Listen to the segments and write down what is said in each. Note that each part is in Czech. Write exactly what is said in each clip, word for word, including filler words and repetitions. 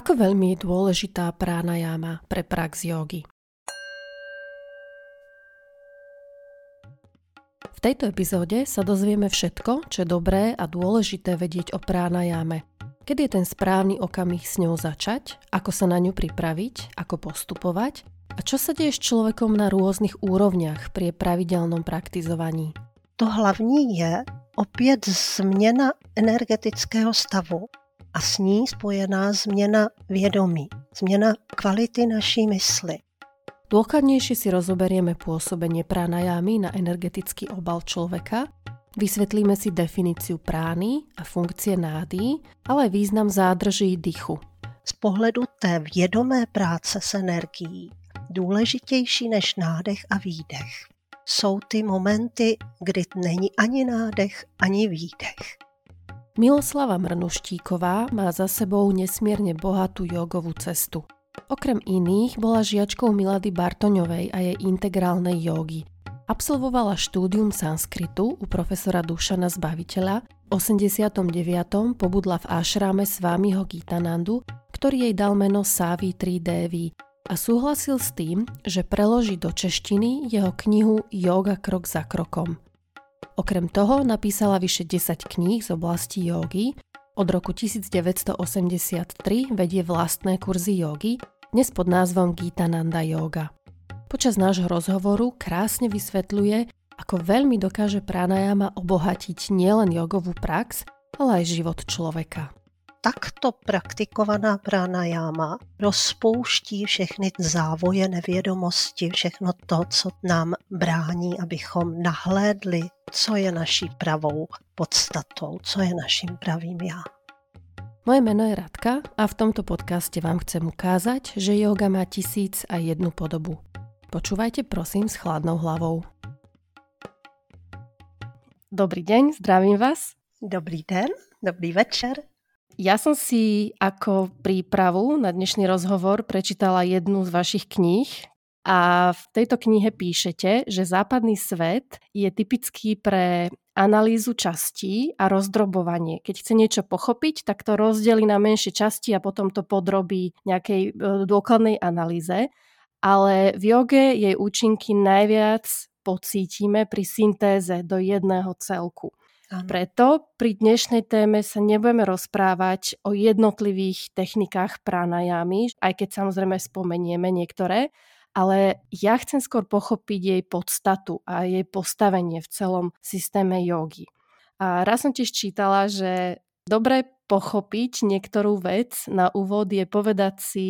Ako veľmi je dôležitá pranajama pre prax jógy? V tejto epizóde sa dozvieme všetko, čo je dobré a dôležité vedieť o pranajame. Kedy je ten správny okamih s ňou začať, ako sa na ňu pripraviť, ako postupovať a čo sa deje s človekom na rôznych úrovniach pri pravidelnom praktizovaní. To hlavní je opět změna energetického stavu a s ní spojená změna vědomí, změna kvality naší mysli. Dôkladnejšie si rozoberieme pôsobenie pranajámy na energetický obal človeka, vysvetlíme si definíciu prány a funkcie nády, ale aj význam zádrží dychu. Z pohledu té vědomé práce s energií důležitější než nádech a výdech jsou ty momenty, kdy není ani nádech, ani výdech. Miloslava Mrnuštíková má za sebou nesmierne bohatú jogovú cestu. Okrem iných bola žiačkou Milady Bartoňovej a jej integrálnej jógy. Absolvovala štúdium sanskritu u profesora Dušana Zbaviteľa. V osemdesiatom deviatom pobudla v ášrame Svámiho Gitanandu, ktorý jej dal meno Sávitri Dévi a súhlasil s tým, že preloží do češtiny jeho knihu Jóga krok za krokom. Okrem toho napísala vyše desať kníh z oblasti jógy. Od roku devätnásťstoosemdesiattri vedie vlastné kurzy jógy, dnes pod názvom Gitananda Yoga. Počas nášho rozhovoru krásne vysvetľuje, ako veľmi dokáže pranajama obohatiť nielen jogovú prax, ale aj život človeka. Takto praktikovaná pranajama rozpouští všechny závoje nevědomosti, všechno to, co nám brání, abychom nahlédli, co je naší pravou podstatou, co je naším pravým já. Moje meno je Radka a v tomto podcaste vám chcem ukázať, že jóga má tisíc a jednu podobu. Počúvajte prosím s chladnou hlavou. Dobrý deň, zdravím vás. Dobrý den, dobrý večer. Ja som si ako prípravu na dnešný rozhovor prečítala jednu z vašich kníh a v tejto knihe píšete, že západný svet je typický pre analýzu častí a rozdrobovanie. Keď chce niečo pochopiť, tak to rozdelí na menšie časti a potom to podrobí nejakej dôkladnej analýze. Ale v joge jej účinky najviac pocítime pri syntéze do jedného celku. Ano. Preto pri dnešnej téme sa nebudeme rozprávať o jednotlivých technikách pranajámy, aj keď samozrejme spomenieme niektoré, ale ja chcem skôr pochopiť jej podstatu a jej postavenie v celom systéme jógy. A raz som tiež čítala, že dobre pochopiť niektorú vec na úvod je povedať si,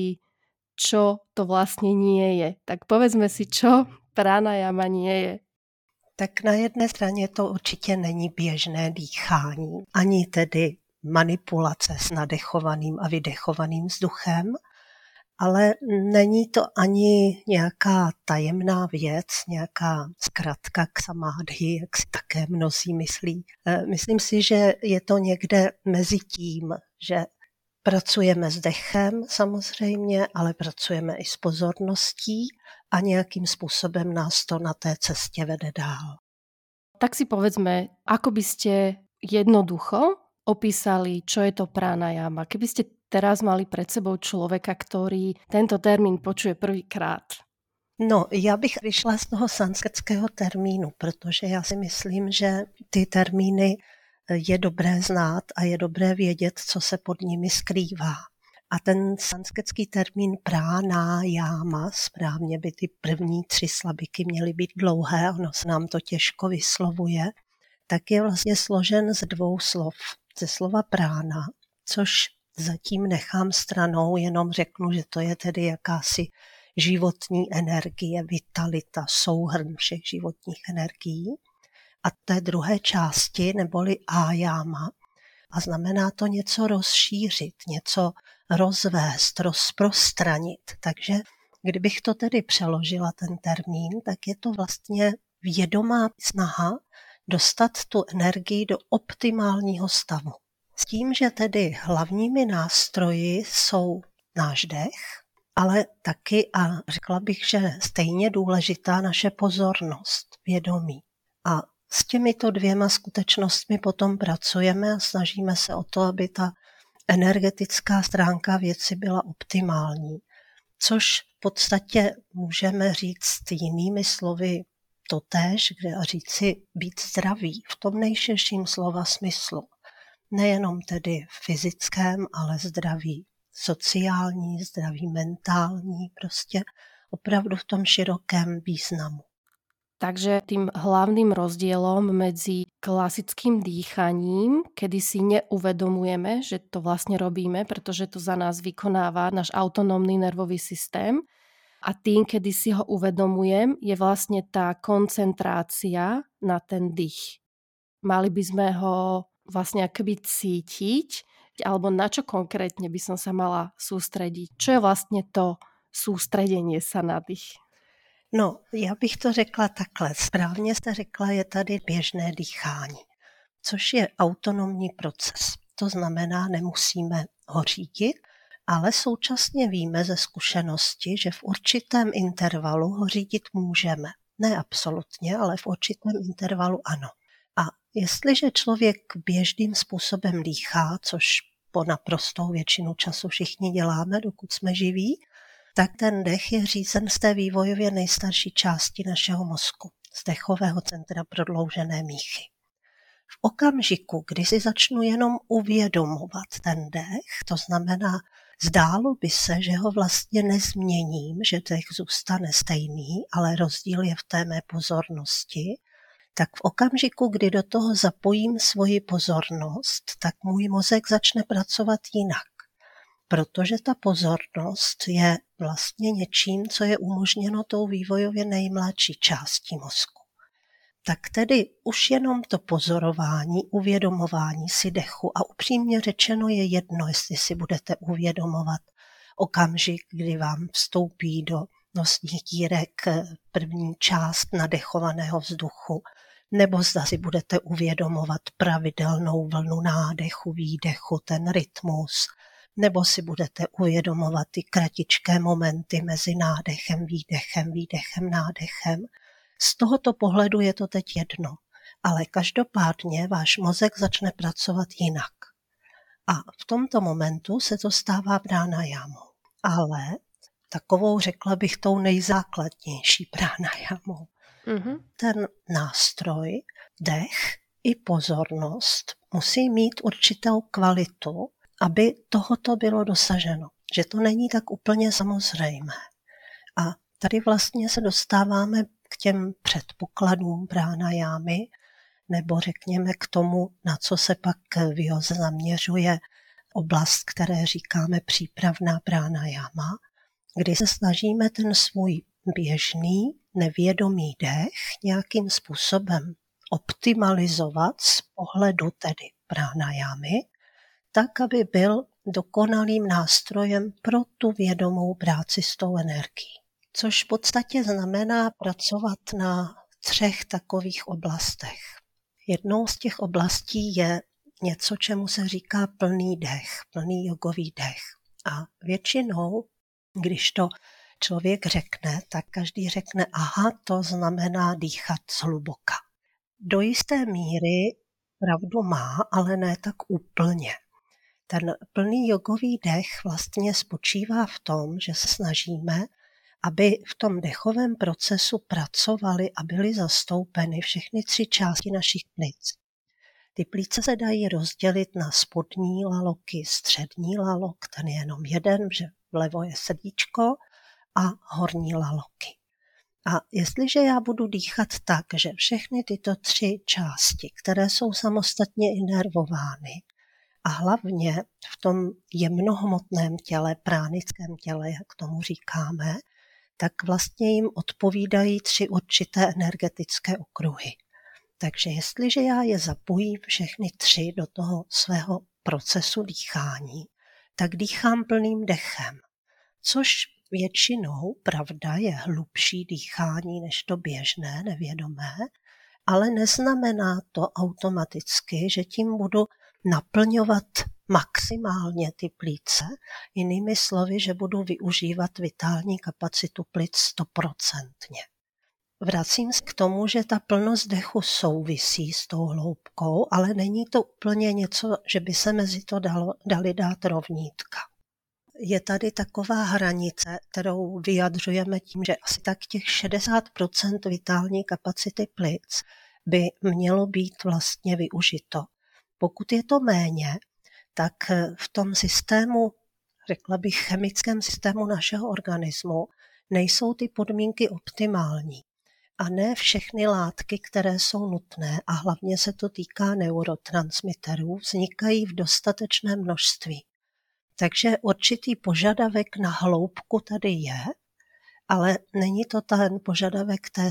čo to vlastne nie je. Tak povedzme si, čo pranajama nie je. Tak na jedné straně to určitě není běžné dýchání, ani tedy manipulace s nadechovaným a vydechovaným vzduchem, ale není to ani nějaká tajemná věc, nějaká zkratka k samádhy, jak si také mnozí myslí. Myslím si, že je to někde mezi tím, že pracujeme s dechem samozřejmě, ale pracujeme i s pozorností a nějakým způsobem nás to na té cestě vede dál. Tak si povedzme, ako by ste jednoducho opísali, čo je to pranajama. Keby ste teraz mali pred sebou človeka, ktorý tento termín počuje prvýkrát. No, já bych vyšla z toho sanskritského termínu, protože já si myslím, že ty termíny je dobré znát a je dobré vědět, co se pod nimi skrývá. A ten sanskritský termín pránájáma, správně by ty první tři slabiky měly být dlouhé, ono se nám to těžko vyslovuje, tak je vlastně složen z dvou slov. Ze slova prána, což zatím nechám stranou, jenom řeknu, že to je tedy jakási životní energie, vitalita, souhrn všech životních energií. A té druhé části, neboli ájáma, a znamená to něco rozšířit, něco rozvést, rozprostranit. Takže kdybych to tedy přeložila ten termín, tak je to vlastně vědomá snaha dostat tu energii do optimálního stavu. S tím, že tedy hlavními nástroji jsou náš dech, ale taky, a řekla bych, že stejně důležitá naše pozornost, vědomí. A s těmito dvěma skutečnostmi potom pracujeme a snažíme se o to, aby ta energetická stránka věci byla optimální. Což v podstatě můžeme říct jinými slovy totéž, kde a říci být zdravý v tom nejširším slova smyslu. Nejenom tedy fyzickém, ale zdraví sociální, zdraví mentální, prostě opravdu v tom širokém významu. Takže tým hlavným rozdielom medzi klasickým dýchaním, kedy si neuvedomujeme, že to vlastne robíme, pretože to za nás vykonáva náš autonómny nervový systém, a tým, kedy si ho uvedomujem, je vlastne tá koncentrácia na ten dých. Mali by sme ho vlastne akoby cítiť, alebo na čo konkrétne by som sa mala sústrediť? Čo je vlastne to sústredenie sa na dých? No, já bych to řekla takhle. Správně jste řekla, je tady běžné dýchání, což je autonomní proces. To znamená, nemusíme ho řídit, ale současně víme ze zkušenosti, že v určitém intervalu ho řídit můžeme. Ne absolutně, ale v určitém intervalu ano. A jestliže člověk běžným způsobem dýchá, což po naprostou většinu času všichni děláme, dokud jsme živí, tak ten dech je řízen z té vývojově nejstarší části našeho mozku, z dechového centra prodloužené míchy. V okamžiku, kdy si začnu jenom uvědomovat ten dech, to znamená, zdálo by se, že ho vlastně nezměním, že dech zůstane stejný, ale rozdíl je v té mé pozornosti, tak v okamžiku, kdy do toho zapojím svoji pozornost, tak můj mozek začne pracovat jinak. Protože ta pozornost je vlastně něčím, co je umožněno tou vývojově nejmladší částí mozku. Tak tedy už jenom to pozorování, uvědomování si dechu, a upřímně řečeno je jedno, jestli si budete uvědomovat okamžik, kdy vám vstoupí do nosních dírek první část nadechovaného vzduchu, nebo zda si budete uvědomovat pravidelnou vlnu nádechu, výdechu, ten rytmus, nebo si budete uvědomovat ty kratičké momenty mezi nádechem, výdechem, výdechem, nádechem. Z tohoto pohledu je to teď jedno, ale každopádně váš mozek začne pracovat jinak. A v tomto momentu se to stává pranajamou. Ale takovou, řekla bych, tou nejzákladnější pranajamou. Mm-hmm. Ten nástroj, dech i pozornost musí mít určitou kvalitu, aby tohoto bylo dosaženo. Že to není tak úplně samozřejmé. A tady vlastně se dostáváme k těm předpokladům pránajámy, nebo řekněme k tomu, na co se pak v józe zaměřuje oblast, které říkáme přípravná pránajáma, kdy se snažíme ten svůj běžný, nevědomý dech nějakým způsobem optimalizovat z pohledu tedy pránajámy, tak, aby byl dokonalým nástrojem pro tu vědomou práci s tou energií. Což v podstatě znamená pracovat na třech takových oblastech. Jednou z těch oblastí je něco, čemu se říká plný dech, plný jogový dech. A většinou, když to člověk řekne, tak každý řekne, aha, to znamená dýchat zhluboka. Do jisté míry pravdu má, ale ne tak úplně. Ten plný jogový dech vlastně spočívá v tom, že se snažíme, aby v tom dechovém procesu pracovaly a byly zastoupeny všechny tři části našich plic. Ty plíce se dají rozdělit na spodní laloky, střední lalok, ten je jenom jeden, že vlevo je srdíčko, a horní laloky. A jestliže já budu dýchat tak, že všechny tyto tři části, které jsou samostatně inervovány, a hlavně v tom jemnohmotném těle, pránickém těle, jak tomu říkáme, tak vlastně jim odpovídají tři určité energetické okruhy. Takže jestliže já je zapojím všechny tři do toho svého procesu dýchání, tak dýchám plným dechem, což většinou, pravda, je hlubší dýchání než to běžné, nevědomé, ale neznamená to automaticky, že tím budu naplňovat maximálně ty plíce, jinými slovy, že budu využívat vitální kapacitu plic stoprocentně. vracím se k tomu, že ta plnost dechu souvisí s tou hloubkou, ale není to úplně něco, že by se mezi to dalo, dali dát rovnítka. Je tady taková hranice, kterou vyjadřujeme tím, že asi tak těch šedesát procent vitální kapacity plic by mělo být vlastně využito. Pokud je to méně, tak v tom systému, řekla bych chemickém systému našeho organismu, nejsou ty podmínky optimální. A ne všechny látky, které jsou nutné, a hlavně se to týká neurotransmiterů, vznikají v dostatečném množství. Takže určitý požadavek na hloubku tady je, ale není to ten požadavek té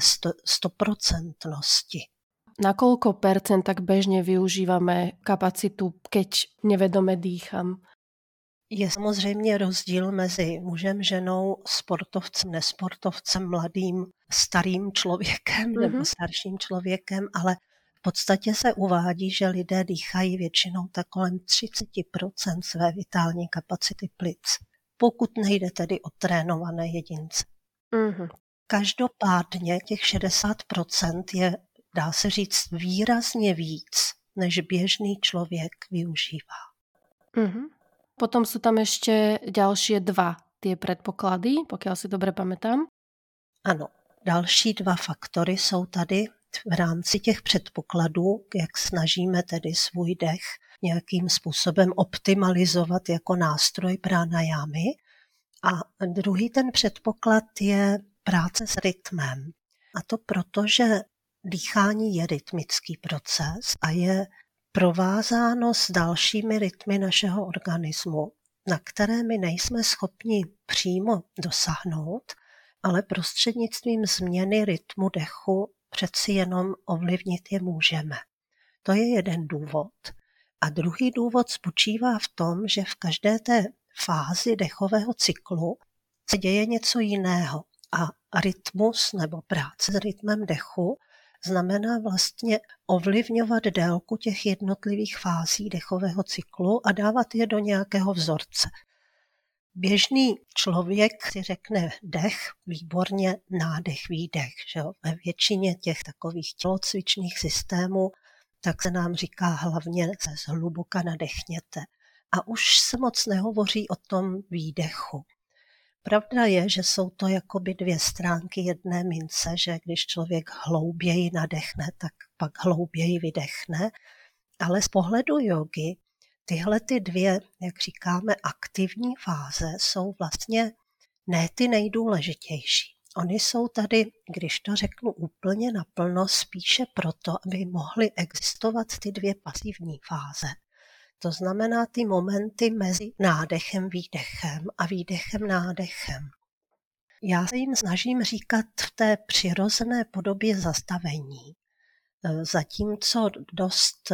stoprocentnosti. Na koľko percent tak bežne využívame kapacitu, keď nevedome dýcham? Je samozřejmě rozdíl mezi mužem, ženou, sportovcem, nesportovcem, mladým, starým člověkem mm-hmm. nebo starším člověkem, ale v podstatě se uvádí, že lidé dýchají většinou tak kolem třicet procent své vitální kapacity plic, pokud nejde tedy o trénované jedince. Mm-hmm. Každopádně těch šedesát procent je, dá se říct, výrazně víc, než běžný člověk využívá. Mm-hmm. Potom sú tam ešte ďalšie dva tie predpoklady, pokiaľ si dobre pamätám. Ano, další dva faktory jsou tady v rámci těch předpokladů, jak snažíme tedy svůj dech nějakým způsobem optimalizovat jako nástroj pránajámy. A druhý ten předpoklad je práce s rytmem. A to proto, že dýchání je rytmický proces a je provázáno s dalšími rytmy našeho organismu, na které my nejsme schopni přímo dosáhnout, ale prostřednictvím změny rytmu dechu přeci jenom ovlivnit je můžeme. To je jeden důvod. A druhý důvod spočívá v tom, že v každé té fázi dechového cyklu se děje něco jiného. A rytmus nebo práce s rytmem dechu znamená vlastně ovlivňovat délku těch jednotlivých fází dechového cyklu a dávat je do nějakého vzorce. Běžný člověk si řekne dech, výborně, nádech, výdech. Že jo? Ve většině těch takových tělocvičných systémů tak se nám říká hlavně se zhluboka nadechněte. A už se moc nehovoří o tom výdechu. Pravda je, že jsou to jakoby dvě stránky jedné mince, že když člověk hlouběji nadechne, tak pak hlouběji vydechne. Ale z pohledu jogy tyhle ty dvě, jak říkáme, aktivní fáze jsou vlastně ne ty nejdůležitější. Ony jsou tady, když to řeknu úplně naplno, spíše proto, aby mohly existovat ty dvě pasivní fáze. To znamená ty momenty mezi nádechem, výdechem a výdechem, nádechem. Já se jim snažím říkat v té přirozené podobě zastavení. Zatímco dost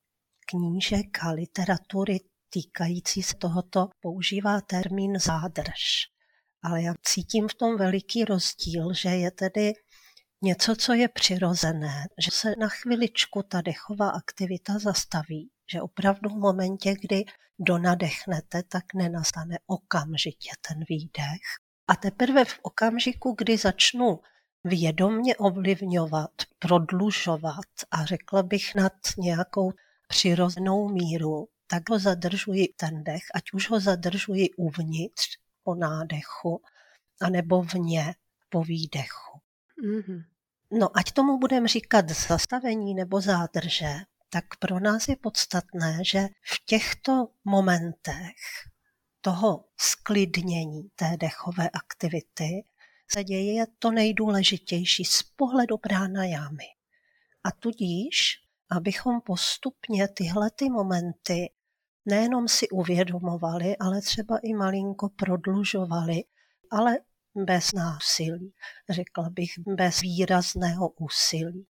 knížek a literatury týkající se tohoto používá termín zádrž. Ale já cítím v tom veliký rozdíl, že je tedy něco, co je přirozené, že se na chviličku ta dechová aktivita zastaví, že opravdu v momentě, kdy donadechnete, tak nenastane okamžitě ten výdech. A teprve v okamžiku, kdy začnu vědomně ovlivňovat, prodlužovat a řekla bych nad nějakou přirozenou míru, tak ho zadržuji ten dech, ať už ho zadržuji uvnitř po nádechu, anebo vně po výdechu. Mm-hmm. No, ať tomu budeme říkat zastavení nebo zádrže, tak pro nás je podstatné, že v těchto momentech toho sklidnění té dechové aktivity se děje to nejdůležitější z pohledu pránajámy. A tudíž, abychom postupně tyhle ty momenty nejenom si uvědomovali, ale třeba i malinko prodlužovali, ale bez násilí, řekla bych, bez výrazného úsilí.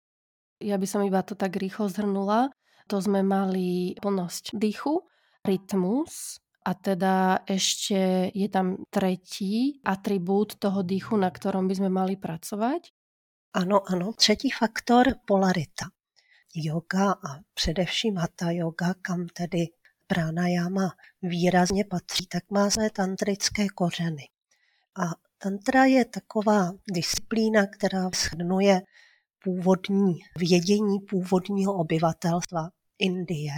Ja by som iba to tak rýchlo zhrnula. To sme mali plnosť dýchu, rytmus a teda ešte je tam tretí atribút toho dýchu, na ktorom by sme mali pracovať. Ano, ano. Třetí faktor, polarita. Yoga a především hatha yoga, kam tedy pranayama výrazně patří, tak má své tantrické kořeny. A Tantra je taková disciplína, která shrnuje původní vědění původního obyvatelstva Indie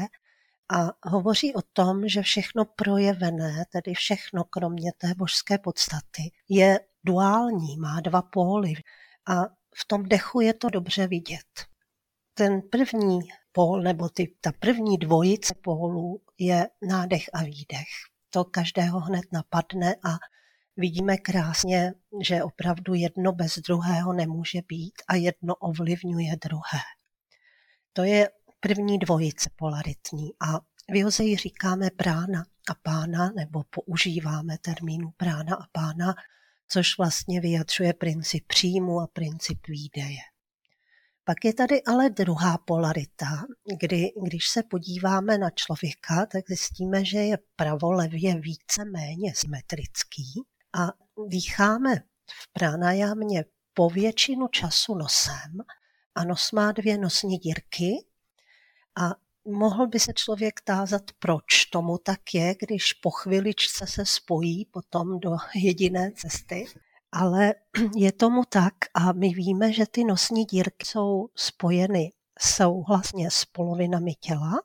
a hovoří o tom, že všechno projevené, tedy všechno kromě té božské podstaty, je duální, má dva póly a v tom dechu je to dobře vidět. Ten první pól, nebo ty, ta první dvojice pólů je nádech a výdech. To každého hned napadne a vidíme krásně, že opravdu jedno bez druhého nemůže být a jedno ovlivňuje druhé. To je první dvojice polaritní a v józe ji říkáme prána a pána, nebo používáme termínu prána a pána, což vlastně vyjadřuje princip příjmu a princip výdeje. Pak je tady ale druhá polarita, kdy když se podíváme na člověka, tak zjistíme, že je pravolevě více méně symetrický a dýcháme v pránajámě po většinu času nosem a nos má dvě nosní dírky a mohl by se člověk tázat, proč tomu tak je, když po chviličce se spojí potom do jediné cesty. Ale je tomu tak a my víme, že ty nosní dírky jsou spojeny souhlasně s polovinami těla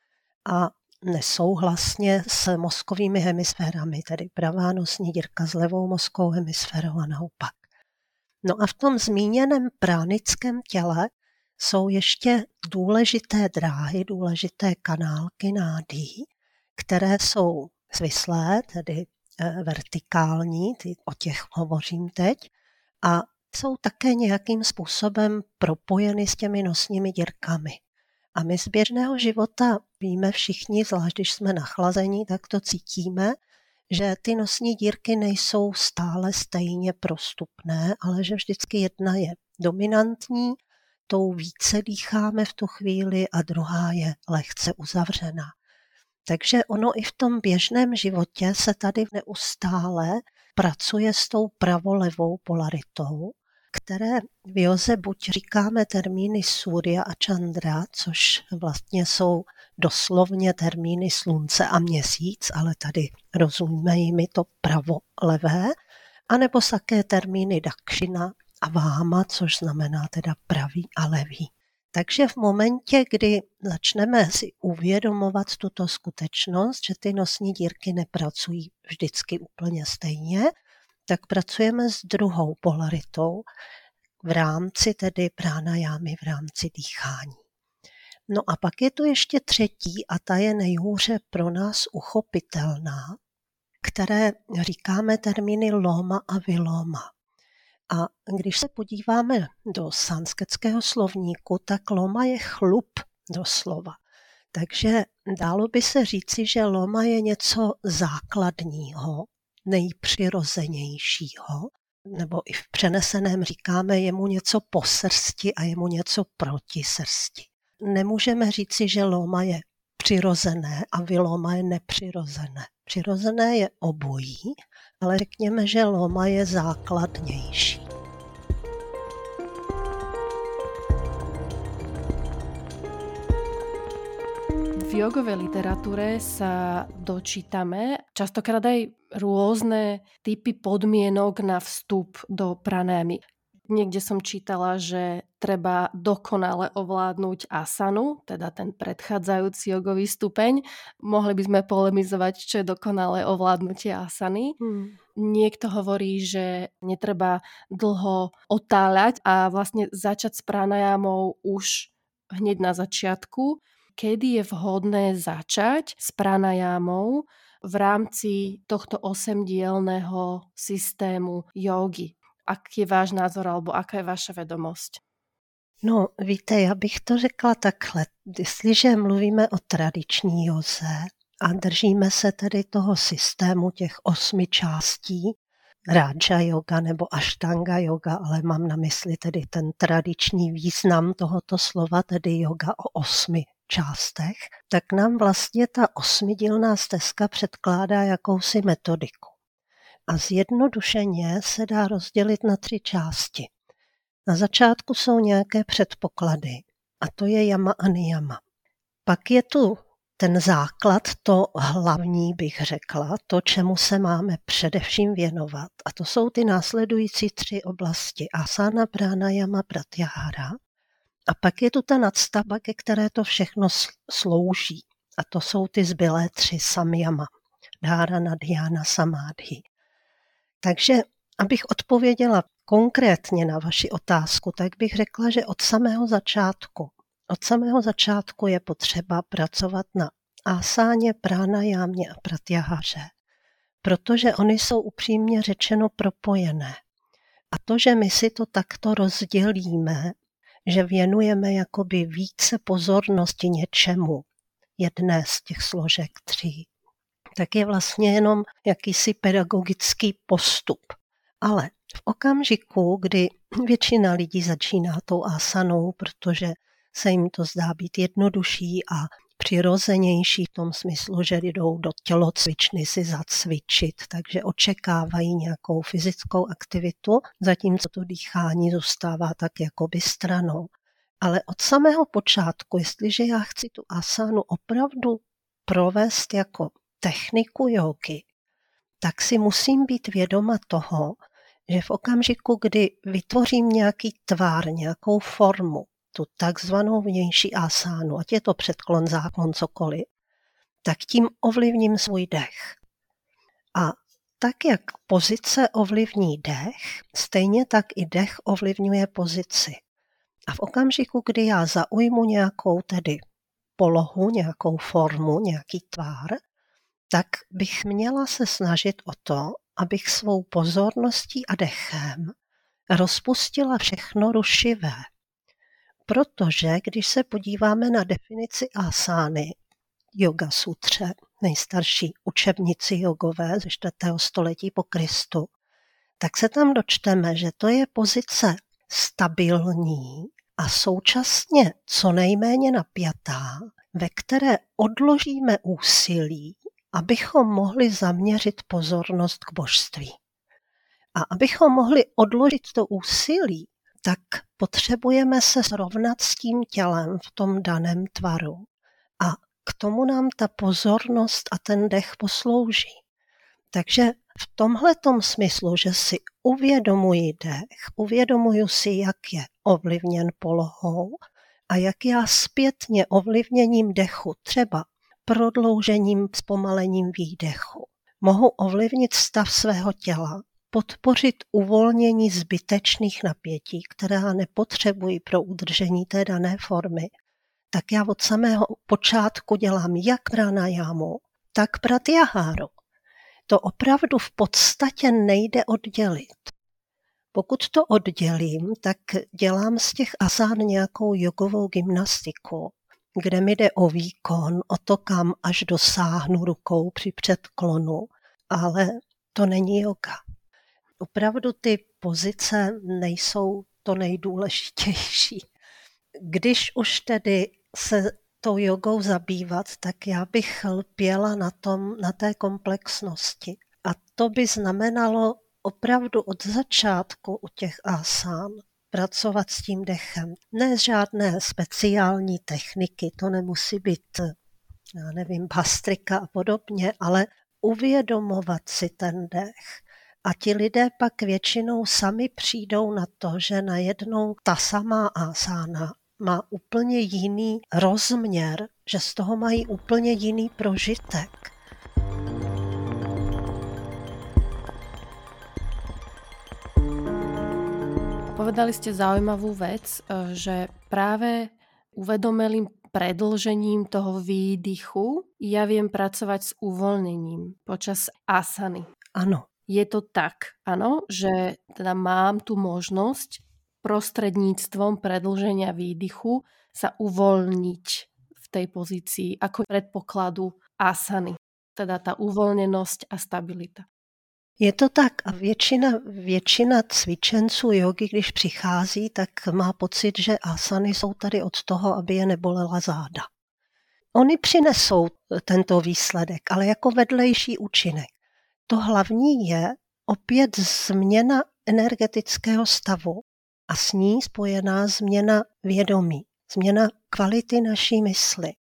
a nesouhlasně s mozkovými hemisférami, tedy pravá nosní dírka s levou mozkovou hemisférou a naopak. No a v tom zmíněném pránickém těle jsou ještě důležité dráhy, důležité kanálky nádí, které jsou svislé, tedy vertikální, ty, o těch hovořím teď, a jsou také nějakým způsobem propojeny s těmi nosními dírkami. A my z běžného života víme všichni, zvlášť když jsme nachlazení, tak to cítíme, že ty nosní dírky nejsou stále stejně prostupné, ale že vždycky jedna je dominantní, tou více dýcháme v tu chvíli a druhá je lehce uzavřená. Takže ono i v tom běžném životě se tady neustále pracuje s tou pravolevou polaritou, které v józe buď říkáme termíny Surya a Chandra, což vlastně jsou doslovně termíny slunce a měsíc, ale tady rozumíme jimi to pravolevé, anebo také termíny Dakshina a Váma, což znamená teda pravý a levý. Takže v momentě, kdy začneme si uvědomovat tuto skutečnost, že ty nosní dírky nepracují vždycky úplně stejně, tak pracujeme s druhou polaritou v rámci tedy pránajámy, v rámci dýchání. No a pak je tu ještě třetí a ta je nejhůře pro nás uchopitelná, které říkáme termíny loma a viloma. A když se podíváme do sanskritského slovníku, tak loma je chlup doslova. Takže dalo by se říci, že loma je něco základního, nejpřirozenějšího, nebo i v přeneseném říkáme, je mu něco po srsti a je mu něco proti srsti. Nemůžeme říci, že loma je přirozené a viloma je nepřirozené. Přirozené je obojí, ale řekněme, že loma je základnější. V jogovej literatúre sa dočítame častokrát aj rôzne typy podmienok na vstup do pranájamy. Niekde som čítala, že treba dokonale ovládnuť asanu, teda ten predchádzajúci jogový stupeň. Mohli by sme polemizovať, čo je dokonalé ovládnutie asany. Hmm. Niekto hovorí, že netreba dlho otáľať a vlastne začať s pranajamou už hneď na začiatku. Kedy je vhodné začať s pranajámou v rámci tohto osemdielného systému jógy? Aký je váš názor, alebo aká je vaša vedomosť? No, víte, já bych to řekla takhle. Jestliže mluvíme o tradiční józe a držíme se tedy toho systému těch osmi částí, Raja yoga nebo Ashtanga yoga, ale mám na mysli tedy ten tradiční význam tohoto slova, tedy yoga o osmi částech, tak nám vlastně ta osmidílná stezka předkládá jakousi metodiku. A zjednodušeně se dá rozdělit na tři části. Na začátku jsou nějaké předpoklady, a to je jama a niyama. Pak je tu ten základ, to hlavní bych řekla, to, čemu se máme především věnovat. A to jsou ty následující tři oblasti. Asana, pranayama, pratyahara. A pak je tu ta nadstavba, ke které to všechno slouží. A to jsou ty zbylé tři samyama. Dharana, dhyana, samádhi. Takže abych odpověděla konkrétně na vaši otázku, tak bych řekla, že od samého začátku, od samého začátku je potřeba pracovat na asáně, pranajámě a pratyahaře, protože oni jsou upřímně řečeno propojené. A to, že my si to takto rozdělíme, že věnujeme jakoby více pozornosti něčemu, jedné z těch složek tří, tak je vlastně jenom jakýsi pedagogický postup. Ale v okamžiku, kdy většina lidí začíná tou asanou, protože se jim to zdá být jednodušší a přirozenější v tom smyslu, že jdou do tělocvičny si zacvičit, takže očekávají nějakou fyzickou aktivitu, zatímco to dýchání zůstává tak jakoby stranou. Ale od samého počátku, jestliže já chci tu asanu opravdu provést jako techniku jógy, tak si musím být vědoma toho, že v okamžiku, kdy vytvořím nějaký tvar, nějakou formu, tu takzvanou vnější asánu, ať je to předklon, záklon, cokoliv, tak tím ovlivním svůj dech. A tak, jak pozice ovlivní dech, stejně tak i dech ovlivňuje pozici. A v okamžiku, kdy já zaujmu nějakou tedy polohu, nějakou formu, nějaký tvar, tak bych měla se snažit o to, abych svou pozorností a dechem rozpustila všechno rušivé. Protože když se podíváme na definici asány, Yoga sutře, nejstarší učebnici jogové ze čtvrtého století po Kristu, tak se tam dočteme, že to je pozice stabilní a současně co nejméně napjatá, ve které odložíme úsilí, abychom mohli zaměřit pozornost k božství. A abychom mohli odložit to úsilí, tak potřebujeme se srovnat s tím tělem v tom daném tvaru. A k tomu nám ta pozornost a ten dech poslouží. Takže v tomhletom smyslu, že si uvědomuji dech, uvědomuji si, jak je ovlivněn polohou a jak já zpětně ovlivněním dechu, třeba prodloužením, zpomalením výdechu, mohu ovlivnit stav svého těla, podpořit uvolnění zbytečných napětí, která nepotřebují pro udržení té dané formy, tak já od samého počátku dělám jak pranajámu, tak pratyaháru. To opravdu v podstatě nejde oddělit. Pokud to oddělím, tak dělám z těch asán nějakou jogovou gymnastiku, kde mi jde o výkon, o to, kam až dosáhnu rukou při předklonu, ale to není yoga. Opravdu ty pozice nejsou to nejdůležitější. Když už tedy se tou jogou zabývat, tak já bych lpěla na tom, na té komplexnosti. A to by znamenalo opravdu od začátku u těch asán pracovat s tím dechem. Ne žádné speciální techniky, to nemusí být, já nevím, bastrika a podobně, ale uvědomovat si ten dech. A ti lidé pak většinou sami přijdou na to, že najednou ta samá asána má úplně jiný rozměr, že z toho mají úplně jiný prožitek. Povedali ste zaujímavú vec, že práve uvedomelým predĺžením toho výdychu ja viem pracovať s uvoľnením počas asany. Ano. Je to tak, áno, že teda mám tu možnosť prostredníctvom predĺženia výdychu sa uvoľniť v tej pozícii ako predpokladu asany. Teda tá uvoľnenosť a stabilita. Je to tak a většina, většina cvičenců jogy, když přichází, tak má pocit, že asany jsou tady od toho, aby je nebolela záda. Oni přinesou tento výsledek, ale jako vedlejší účinek. To hlavní je opět změna energetického stavu a s ní spojená změna vědomí, změna kvality naší mysli.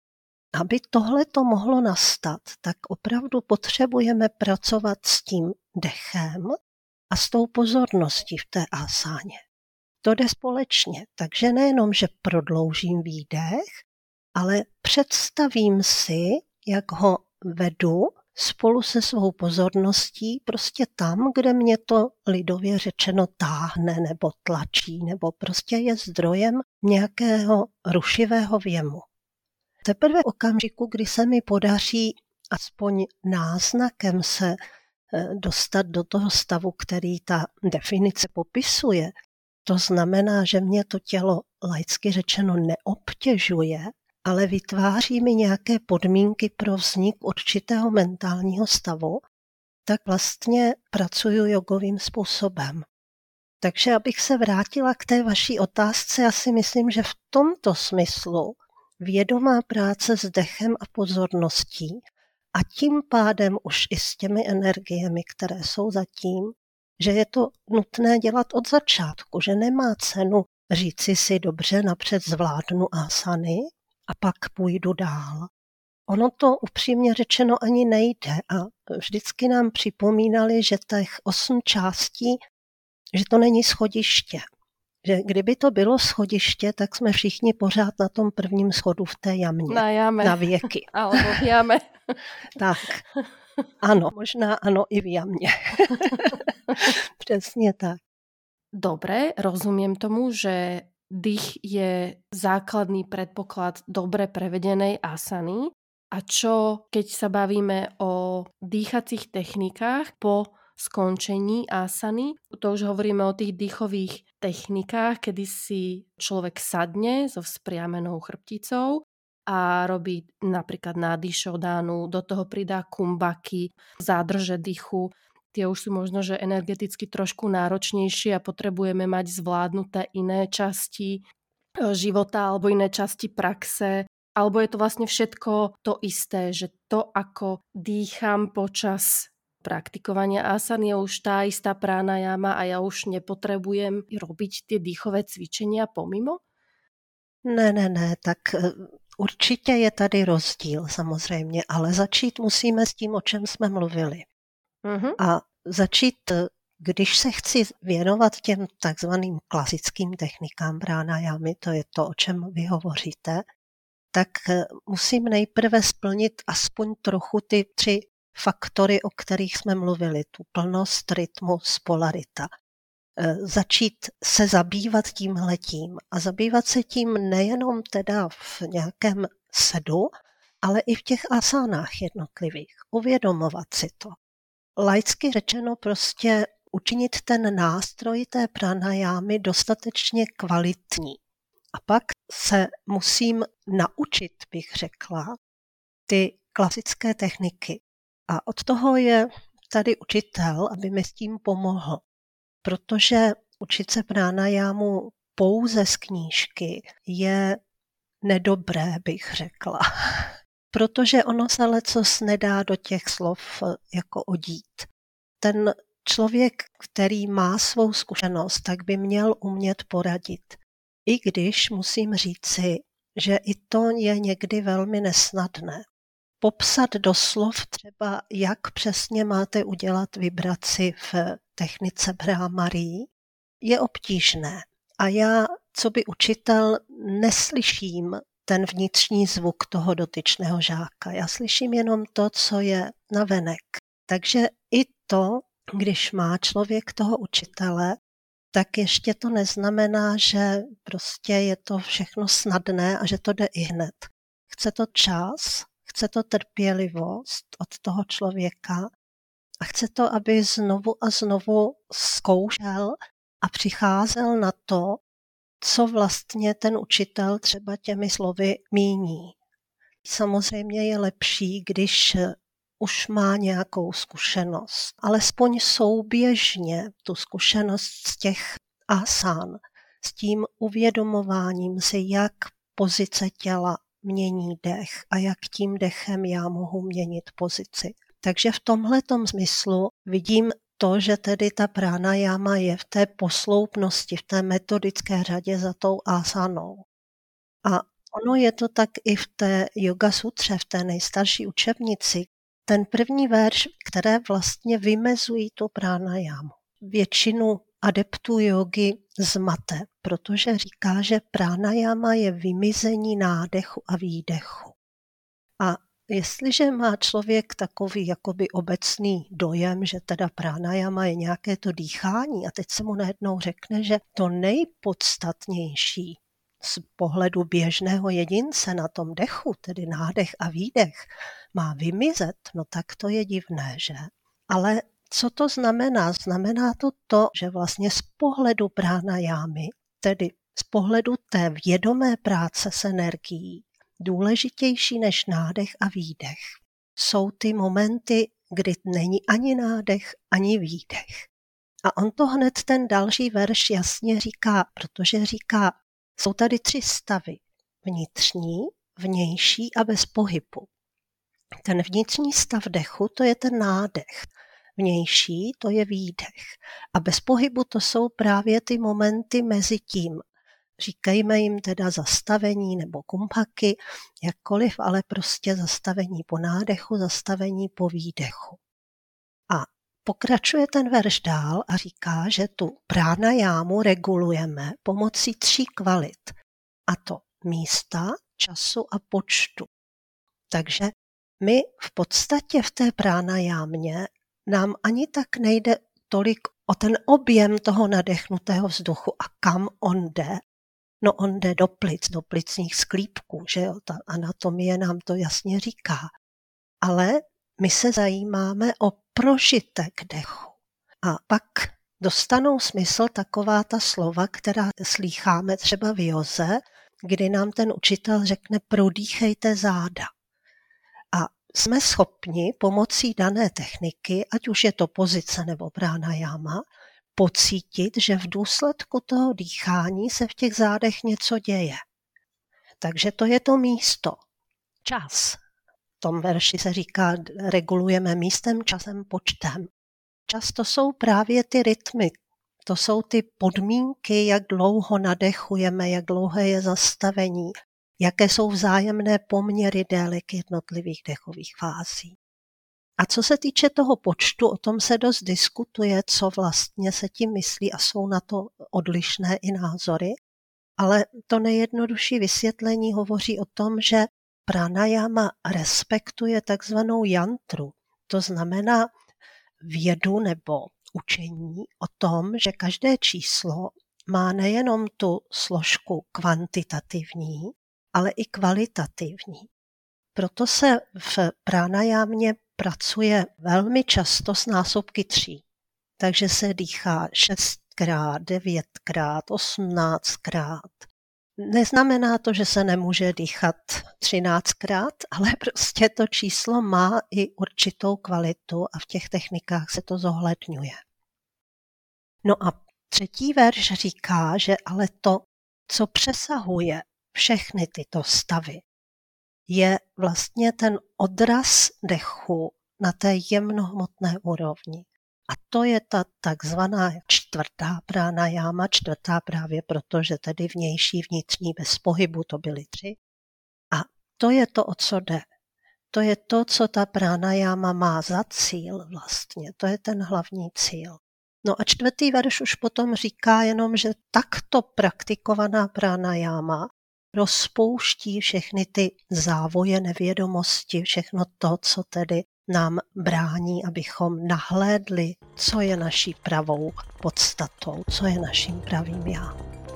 Aby tohle to mohlo nastat, tak opravdu potřebujeme pracovat s tím dechem a s tou pozorností v té asáně. To jde společně, takže nejenom, že prodloužím výdech, ale představím si, jak ho vedu spolu se svou pozorností prostě tam, kde mě to lidově řečeno táhne nebo tlačí, nebo prostě je zdrojem nějakého rušivého věmu. Teprve v okamžiku, kdy se mi podaří aspoň náznakem se dostat do toho stavu, který ta definice popisuje, to znamená, že mě to tělo laicky řečeno neobtěžuje, ale vytváří mi nějaké podmínky pro vznik určitého mentálního stavu, tak vlastně pracuju jogovým způsobem. Takže abych se vrátila k té vaší otázce, já si myslím, že v tomto smyslu vědomá práce s dechem a pozorností a tím pádem už i s těmi energiemi, které jsou zatím, že je to nutné dělat od začátku, že nemá cenu říci si dobře, napřed zvládnu asany a pak půjdu dál. Ono to upřímně řečeno ani nejde a vždycky nám připomínali, že těch osm částí, že to není schodiště. Že kdyby to bylo schodiště, tak jsme všichni pořád na tom prvním schodu v té jamě. Na jame. Na věky. Alebo v jame. Tak. Ano, možná ano i v jamě. Přesně tak. Dobre, rozumiem tomu, že dých je základný predpoklad dobre prevedenej asany. A čo, keď sa bavíme o dýchacích technikách po skončení asany? To už hovoríme o tých dýchových technikách, kedy si človek sadne so vzpriamenou chrbticou a robí napríklad nádyšodánu, do toho pridá kumbaky, zádrže dýchu. Tie už sú možno, že energeticky trošku náročnejšie a potrebujeme mať zvládnuté iné časti života alebo iné časti praxe. Alebo je to vlastne všetko to isté, že to, ako dýcham počas praktikovania asany, je už tá istá pranajama a ja už nepotrebujem robiť tie dýchové cvičenia pomimo? Ne, ne, ne, tak určitě je tady rozdíl samozřejmě, ale začít musíme s tím, o čem jsme mluvili. Uh-huh. A začít, když se chci věnovat těm takzvaným klasickým technikám pranajamy, to je to, o čem vy hovoříte, tak musím nejprve splnit aspoň trochu ty tři faktory, o kterých jsme mluvili, tu plnost, rytmus, polarita. Začít se zabývat tímhletím a zabývat se tím nejenom teda v nějakém sedu, ale i v těch asánách jednotlivých. Uvědomovat si to. Laicky řečeno prostě učinit ten nástroj té pranajámy dostatečně kvalitní. A pak se musím naučit, bych řekla, ty klasické techniky. A od toho je tady učitel, aby mi s tím pomohl. Protože učit se pranajámu pouze z knížky je nedobré, bych řekla. Protože ono se lecos nedá do těch slov jako odít. Ten člověk, který má svou zkušenost, tak by měl umět poradit. I když musím říci, že i to je někdy velmi nesnadné. Popsat do slov třeba, jak přesně máte udělat vibraci v technice Bhrámarí, je obtížné. A já, co by učitel, neslyším ten vnitřní zvuk toho dotyčného žáka. Já slyším jenom to, co je navenek. Takže i to, když má člověk toho učitele, tak ještě to neznamená, že prostě je to všechno snadné a že to jde i hned. Chce to čas, chce to trpělivost od toho člověka a chce to, aby znovu a znovu zkoušel a přicházel na to, co vlastně ten učitel třeba těmi slovy míní. Samozřejmě je lepší, když už má nějakou zkušenost, alespoň souběžně tu zkušenost z těch asán, s tím uvědomováním si, jak pozice těla mění dech a jak tím dechem já mohu měnit pozici. Takže v tomhletom smyslu vidím to, že tedy ta pranajama je v té posloupnosti, v té metodické řadě za tou asanou. A Ono je to tak i v té Yoga sutře, v té nejstarší učebnici. Ten první verš, které vlastně vymezují tu pránajámu. Většinu adeptů jógy zmate, protože říká, že pránajáma je vymizení nádechu a výdechu. A jestliže má člověk takový jakoby obecný dojem, že teda pránajáma je nějaké to dýchání a teď se mu najednou řekne, že to nejpodstatnější z pohledu běžného jedince na tom dechu, tedy nádech a výdech, má vymizet, no tak to je divné, že? Ale co to znamená? Znamená to to, že vlastně z pohledu pránajámy, tedy z pohledu té vědomé práce s energií, důležitější než nádech a výdech jsou ty momenty, kdy není ani nádech, ani výdech. A on to hned ten další verš jasně říká, protože říká, jsou tady tři stavy. Vnitřní, vnější a bez pohybu. Ten vnitřní stav dechu, to je ten nádech. Vnější, to je výdech. A bez pohybu to jsou právě ty momenty mezi tím. Říkejme jim teda zastavení nebo kumpaky, jakkoliv, ale prostě zastavení po nádechu, zastavení po výdechu. A pokračuje ten verš dál a říká, že tu pránajámu regulujeme pomocí tří kvalit. A to místa, času a počtu. Takže my v podstatě v té pránajámě nám ani tak nejde tolik o ten objem toho nadechnutého vzduchu a kam on jde. No on jde do plic, do plicních sklípků, že jo, ta anatomie nám to jasně říká. Ale my se zajímáme o prožitek dechu. A pak dostanou smysl taková ta slova, která slýcháme třeba v józe, kdy nám ten učitel řekne prodýchejte záda. A jsme schopni pomocí dané techniky, ať už je to pozice nebo pránajáma, pocítit, že v důsledku toho dýchání se v těch zádech něco děje. Takže to je to místo. Čas. V tom verši se říká, regulujeme místem, časem, počtem. Čas to jsou právě ty rytmy. To jsou ty podmínky, jak dlouho nadechujeme, jak dlouhé je zastavení, jaké jsou vzájemné poměry délek jednotlivých dechových fází. A co se týče toho počtu, o tom se dost diskutuje, co vlastně se tím myslí a jsou na to odlišné i názory, ale to nejjednodušší vysvětlení hovoří o tom, že pranayama respektuje takzvanou jantru, to znamená vědu nebo učení o tom, že každé číslo má nejenom tu složku kvantitativní, ale i kvalitativní. Proto se v pranajámě pracuje velmi často s násobky tří. Takže se dýchá šestkrát, devětkrát, osmnáctkrát. Neznamená to, že se nemůže dýchat třináctkrát, ale prostě to číslo má i určitou kvalitu a v těch technikách se to zohledňuje. No a třetí verš říká, že ale to, co přesahuje všechny tyto stavy, je vlastně ten odraz dechu na té jemnohmotné úrovni. A to je ta takzvaná čtvrtá pranayama, čtvrtá právě proto, že tedy vnější, vnitřní bez pohybu, to byly tři. A to je to, o co jde. To je to, co ta pranayama má za cíl vlastně. To je ten hlavní cíl. No a čtvrtý verš už potom říká jenom, že takto praktikovaná pranayama rozpouští všechny ty závoje nevědomosti, všechno to, co tedy nám brání, abychom nahlédli, co je naší pravou podstatou, co je naším pravým já.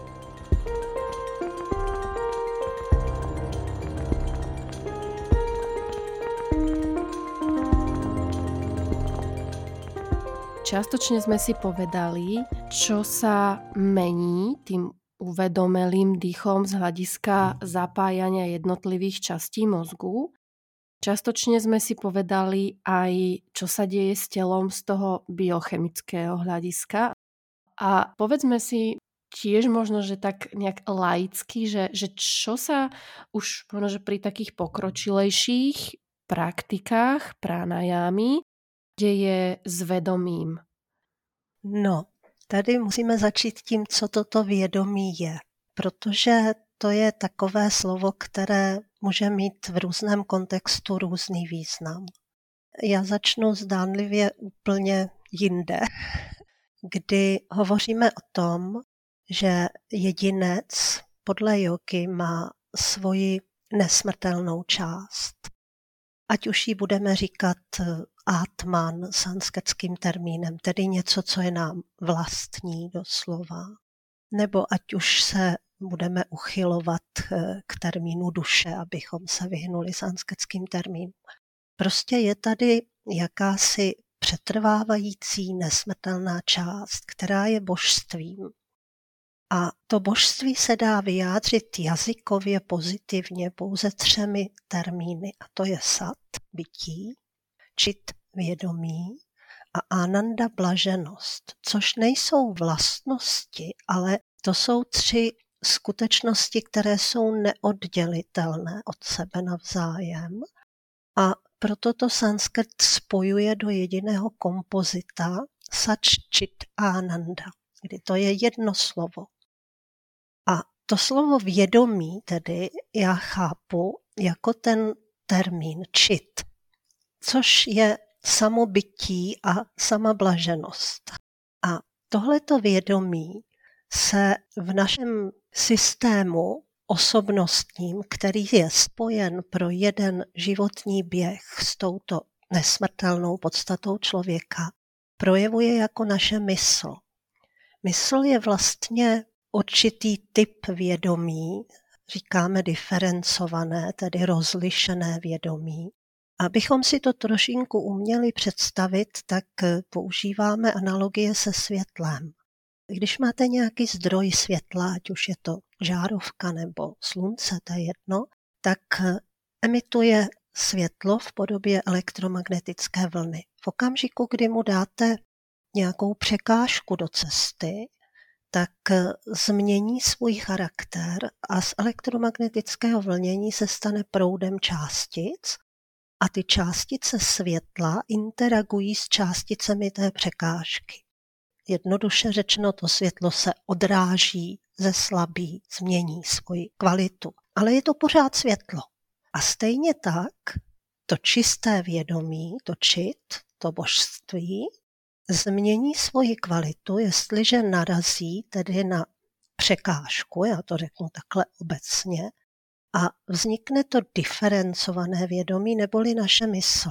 Čiastočne sme si povedali, čo sa mení tým uvedomelým dýchom z hľadiska zapájania jednotlivých častí mozgu. Čiastočne sme si povedali aj, čo sa deje s telom z toho biochemického hľadiska. A povedzme si tiež možno, že tak nejak laicky, že, že čo sa už možno, že pri takých pokročilejších praktikách pranajámy deje s vedomím. No, tady musíme začít tím, co toto vědomí je. Protože to je takové slovo, které může mít v různém kontextu různý význam. Já začnu zdánlivě úplně jinde, kdy hovoříme o tom, že jedinec podle jógy má svoji nesmrtelnou část. Ať už ji budeme říkat Atman sanskritským termínem, tedy něco, co je nám vlastní doslova, nebo ať už se budeme uchylovat k termínu duše, abychom se vyhnuli sanskritským termínům. Prostě je tady jakási přetrvávající nesmrtelná část, která je božstvím. A to božství se dá vyjádřit jazykově pozitivně pouze třemi termíny, a to je sat, bytí, čit, vědomí a ananda, blaženost, což nejsou vlastnosti, ale to jsou tři skutečnosti, které jsou neoddělitelné od sebe navzájem. A proto to sanskrt spojuje do jediného kompozita Sat Chit Ananda, kdy to je jedno slovo. A to slovo vědomí tedy já chápu jako ten termín čit, což je samobytí a sama blaženost. A tohleto vědomí se v našem systému osobnostním, který je spojen pro jeden životní běh s touto nesmrtelnou podstatou člověka, projevuje jako naše mysl. Mysl je vlastně určitý typ vědomí, říkáme diferencované, tedy rozlišené vědomí. Abychom si to trošinku uměli představit, tak používáme analogie se světlem. Když máte nějaký zdroj světla, ať už je to žárovka nebo slunce, to je jedno, tak emituje světlo v podobě elektromagnetické vlny. V okamžiku, kdy mu dáte nějakou překážku do cesty, tak změní svůj charakter a z elektromagnetického vlnění se stane proudem částic a ty částice světla interagují s částicemi té překážky. Jednoduše řečeno, to světlo se odráží, zeslabí, změní svoji kvalitu. Ale je to pořád světlo. A stejně tak to čisté vědomí, to čit, to božství, změní svoji kvalitu, jestliže narazí tedy na překážku, já to řeknu takhle obecně, a vznikne to diferencované vědomí neboli naše mysl.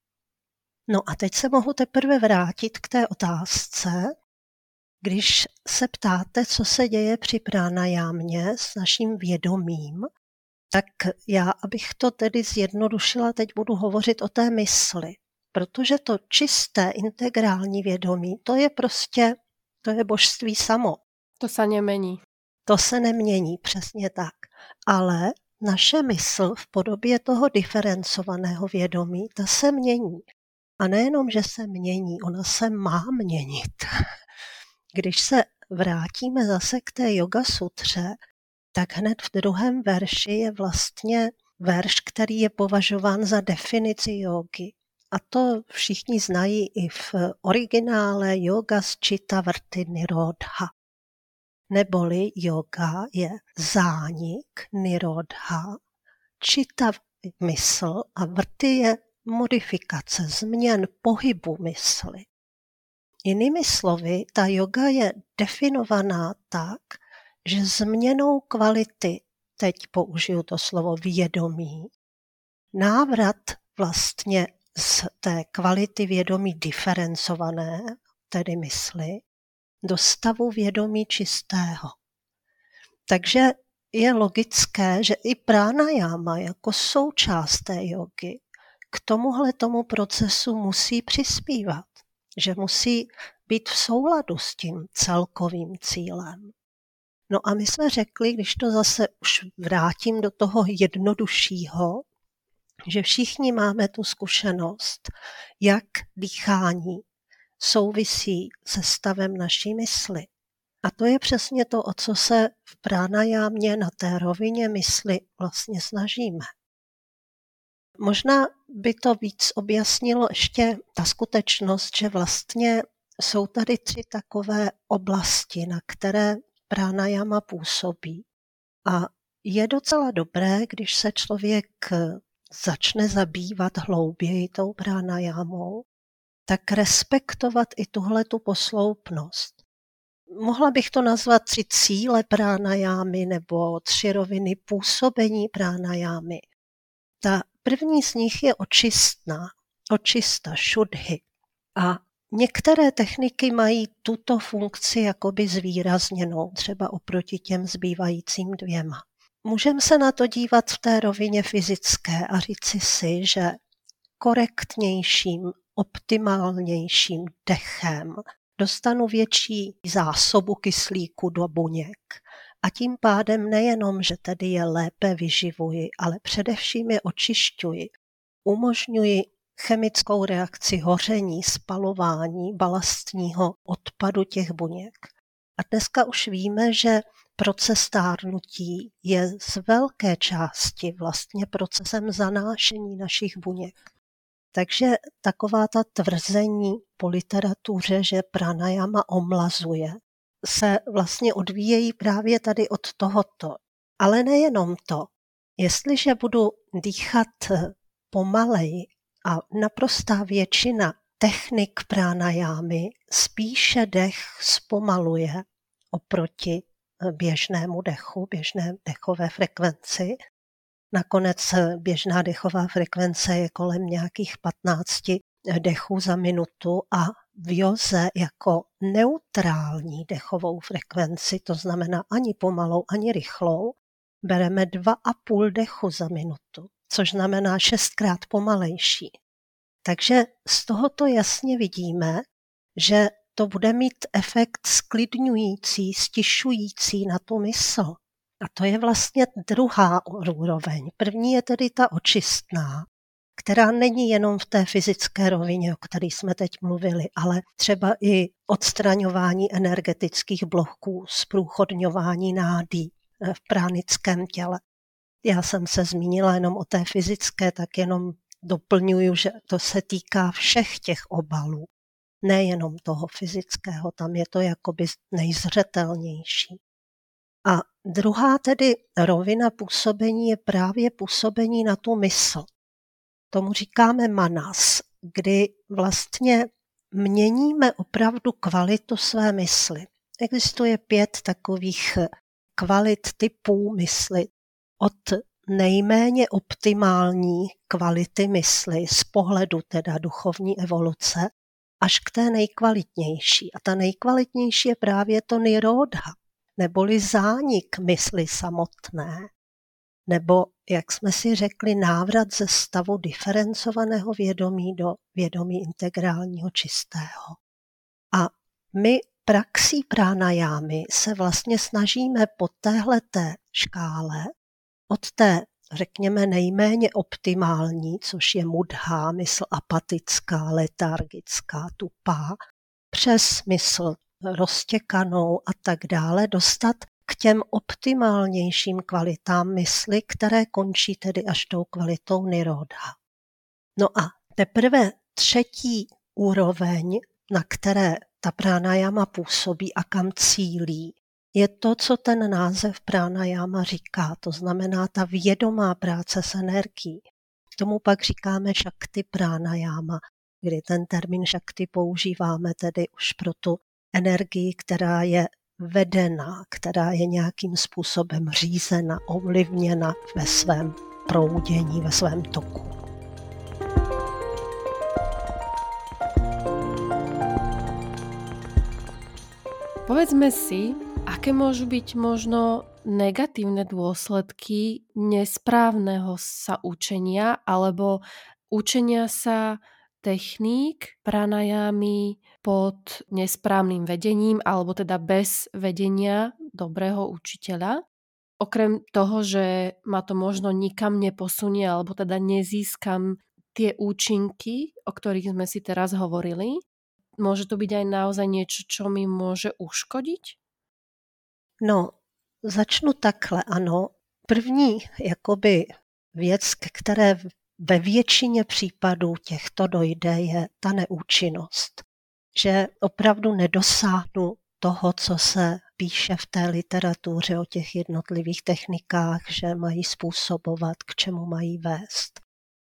No a teď se mohu teprve vrátit k té otázce, když se ptáte, co se děje při pránajámě s naším vědomím, tak já, abych to tedy zjednodušila, teď budu hovořit o té mysli. Protože to čisté integrální vědomí, to je prostě, to je božství samo. To se nemění. To se nemění, přesně tak. Ale naše mysl v podobě toho diferencovaného vědomí, ta se mění. A nejenom, že se mění, ona se má měnit. Když se vrátíme zase k té yoga sutře, tak hned v druhém verši je vlastně verš, který je považován za definici jógy. A to všichni znají i v originále yoga chitta vrti nirodha. Neboli yoga je zánik nirodha, chitta mysl a vrti je modifikace, změn pohybu mysli. Jinými slovy, ta yoga je definovaná tak, že změnou kvality, teď použiju to slovo vědomí, návrat vlastně z té kvality vědomí diferencované, tedy mysli, do stavu vědomí čistého. Takže je logické, že i pranayama jako součást té jogy k tomuhle tomu procesu musí přispívat, že musí být v souladu s tím celkovým cílem. No a my jsme řekli, když to zase už vrátím do toho jednoduššího, že všichni máme tu zkušenost, jak dýchání souvisí se stavem naší mysli. A to je přesně to, o co se v pránajámě na té rovině mysli vlastně snažíme. Možná by to víc objasnilo ještě ta skutečnost, že vlastně jsou tady tři takové oblasti, na které pranayama působí. A je docela dobré, když se člověk začne zabývat hlouběji tou pránajámou, tak respektovat i tuhletu posloupnost. Mohla bych to nazvat tři cíle pránajámy nebo tři roviny působení pránajámy. Ta první z nich je očistná, očista, šudhy. A některé techniky mají tuto funkci jakoby zvýrazněnou, třeba oproti těm zbývajícím dvěma. Můžeme se na to dívat v té rovině fyzické a říci si, že korektnějším, optimálnějším dechem dostanu větší zásobu kyslíku do buněk. A tím pádem nejenom, že tedy je lépe vyživuji, ale především je očišťuji. Umožňuji chemickou reakci hoření, spalování balastního odpadu těch buněk. A dneska už víme, že proces stárnutí je z velké části vlastně procesem zanášení našich buněk. Takže taková ta tvrzení po literatuře, že pranayama omlazuje, se vlastně odvíjejí právě tady od tohoto. Ale nejenom to. Jestliže budu dýchat pomaleji a naprostá většina technik pranajámy spíše dech zpomaluje oproti běžnému dechu, běžné dechové frekvenci. Nakonec běžná dechová frekvence je kolem nějakých patnáct dechů za minutu a v józe jako neutrální dechovou frekvenci, to znamená ani pomalou, ani rychlou, bereme dva a půl dechu za minutu, což znamená šestkrát pomalejší. Takže z tohoto jasně vidíme, že to bude mít efekt sklidňující, stišující na tu mysl. A to je vlastně druhá úroveň. První je tedy ta očistná, která není jenom v té fyzické rovině, o které jsme teď mluvili, ale třeba i odstraňování energetických bloků, zprůchodňování nádí v pránickém těle. Já jsem se zmínila jenom o té fyzické, tak jenom doplňuju, že to se týká všech těch obalů, nejenom toho fyzického, tam je to jakoby nejzřetelnější. A druhá tedy rovina působení je právě působení na tu mysl. Tomu říkáme manas, kdy vlastně měníme opravdu kvalitu své mysli. Existuje pět takových kvalit typů mysli. Od nejméně optimální kvality mysli z pohledu teda duchovní evoluce až k té nejkvalitnější. A ta nejkvalitnější je právě to nirodha, neboli zánik mysli samotné, nebo, jak jsme si řekli, návrat ze stavu diferencovaného vědomí do vědomí integrálního čistého. A my praxí pranajámy se vlastně snažíme po téhleté škále od té, řekněme, nejméně optimální, což je mudhá, mysl apatická, letargická, tupá, přes mysl roztěkanou a tak dále, dostat k těm optimálnějším kvalitám mysli, které končí tedy až tou kvalitou nirodha. No a teprve třetí úroveň, na které ta pranayama působí a kam cílí, je to, co ten název pranayama říká, to znamená ta vědomá práce s energií. Tomu pak říkáme shakti pranayama, kdy ten termín shakti používáme tedy už pro tu energii, která je vedena, která je nějakým způsobem řízena, ovlivněna ve svém proudění, ve svém toku. Povedzme si, aké môžu byť možno negatívne dôsledky nesprávneho sa učenia alebo učenia sa techník pranajámy pod nesprávnym vedením alebo teda bez vedenia dobrého učiteľa. Okrem toho, že ma to možno nikam neposunie alebo teda nezískam tie účinky, o ktorých sme si teraz hovorili, môže to byť aj naozaj niečo, čo mi môže uškodiť? No, začnu takhle, ano. První jakoby věc, ke které ve většině případů těchto dojde, je ta neúčinnost. Že opravdu nedosáhnu toho, co se píše v té literatuře o těch jednotlivých technikách, že mají způsobovat, k čemu mají vést.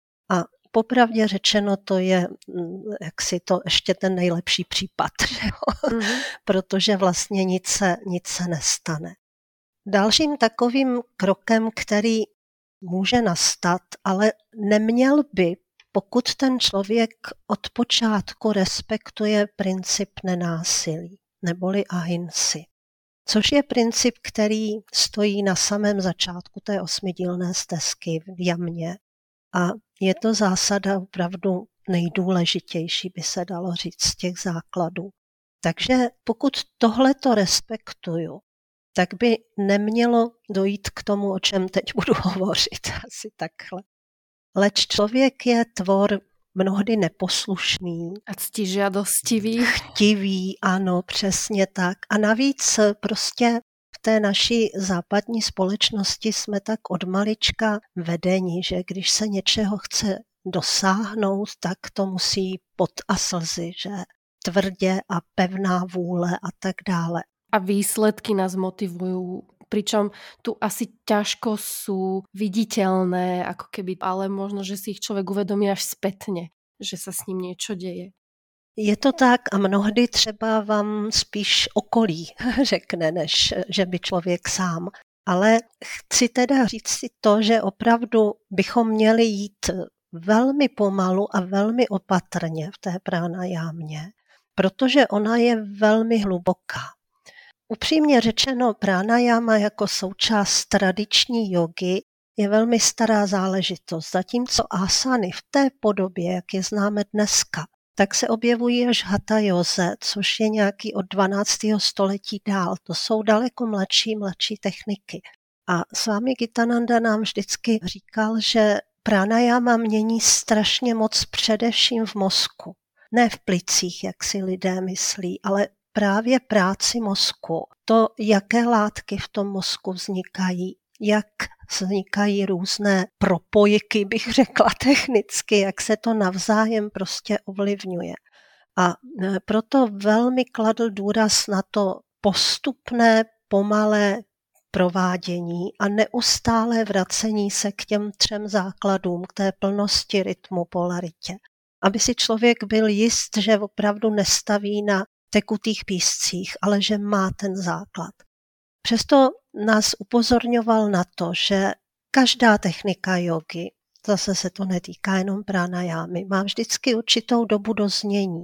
A popravdě řečeno, to je jaksi to ještě ten nejlepší případ, že jo? Mm-hmm. Protože vlastně nic se, nic se nestane. Dalším takovým krokem, který může nastat, ale neměl by, pokud ten člověk od počátku respektuje princip nenásilí, neboli ahimsy, což je princip, který stojí na samém začátku té osmidílné stezky v jamě. A je to zásada opravdu nejdůležitější, by se dalo říct, z těch základů. Takže pokud tohleto respektuju, tak by nemělo dojít k tomu, o čem teď budu hovořit, asi takhle. Leč člověk je tvor mnohdy neposlušný. A ctižádostivý. Chtivý, ano, přesně tak. A navíc prostě v té naší západní společnosti jsme tak od malička vedeni, že když se něčeho chce dosáhnout, tak to musí pot a slzy, že tvrdě a pevná vůle a tak dále. A výsledky nás motivujú, pričom tu asi ťažko sú viditeľné, ako keby, ale možno, že si ich človek uvedomí až spätne, že sa s ním niečo deje. Je to tak a mnohdy třeba vám spíš okolí řekne, než že by člověk sám. Ale chci teda říct si to, že opravdu bychom měli jít velmi pomalu a velmi opatrně v té pránajámě, protože ona je velmi hluboká. Upřímně řečeno, pránajáma jako součást tradiční jogy je velmi stará záležitost, zatímco asány v té podobě, jak je známe dneska, tak se objevují až v hatha józe, což je nějaký od dvanáctého století dál. To jsou daleko mladší, mladší techniky. A Swami Gitananda nám vždycky říkal, že pránajáma mění strašně moc především v mozku. Ne v plicích, jak si lidé myslí, ale právě práci mozku. To, jaké látky v tom mozku vznikají, jak vznikají různé propojky, bych řekla technicky, jak se to navzájem prostě ovlivňuje. A proto velmi kladl důraz na to postupné, pomalé provádění a neustálé vracení se k těm třem základům, k té plnosti, rytmu, polaritě. Aby si člověk byl jist, že opravdu nestaví na tekutých píscích, ale že má ten základ. Přesto nás upozorňoval na to, že každá technika jogy, zase se to netýká jenom pránajámy, má vždycky určitou dobu doznění.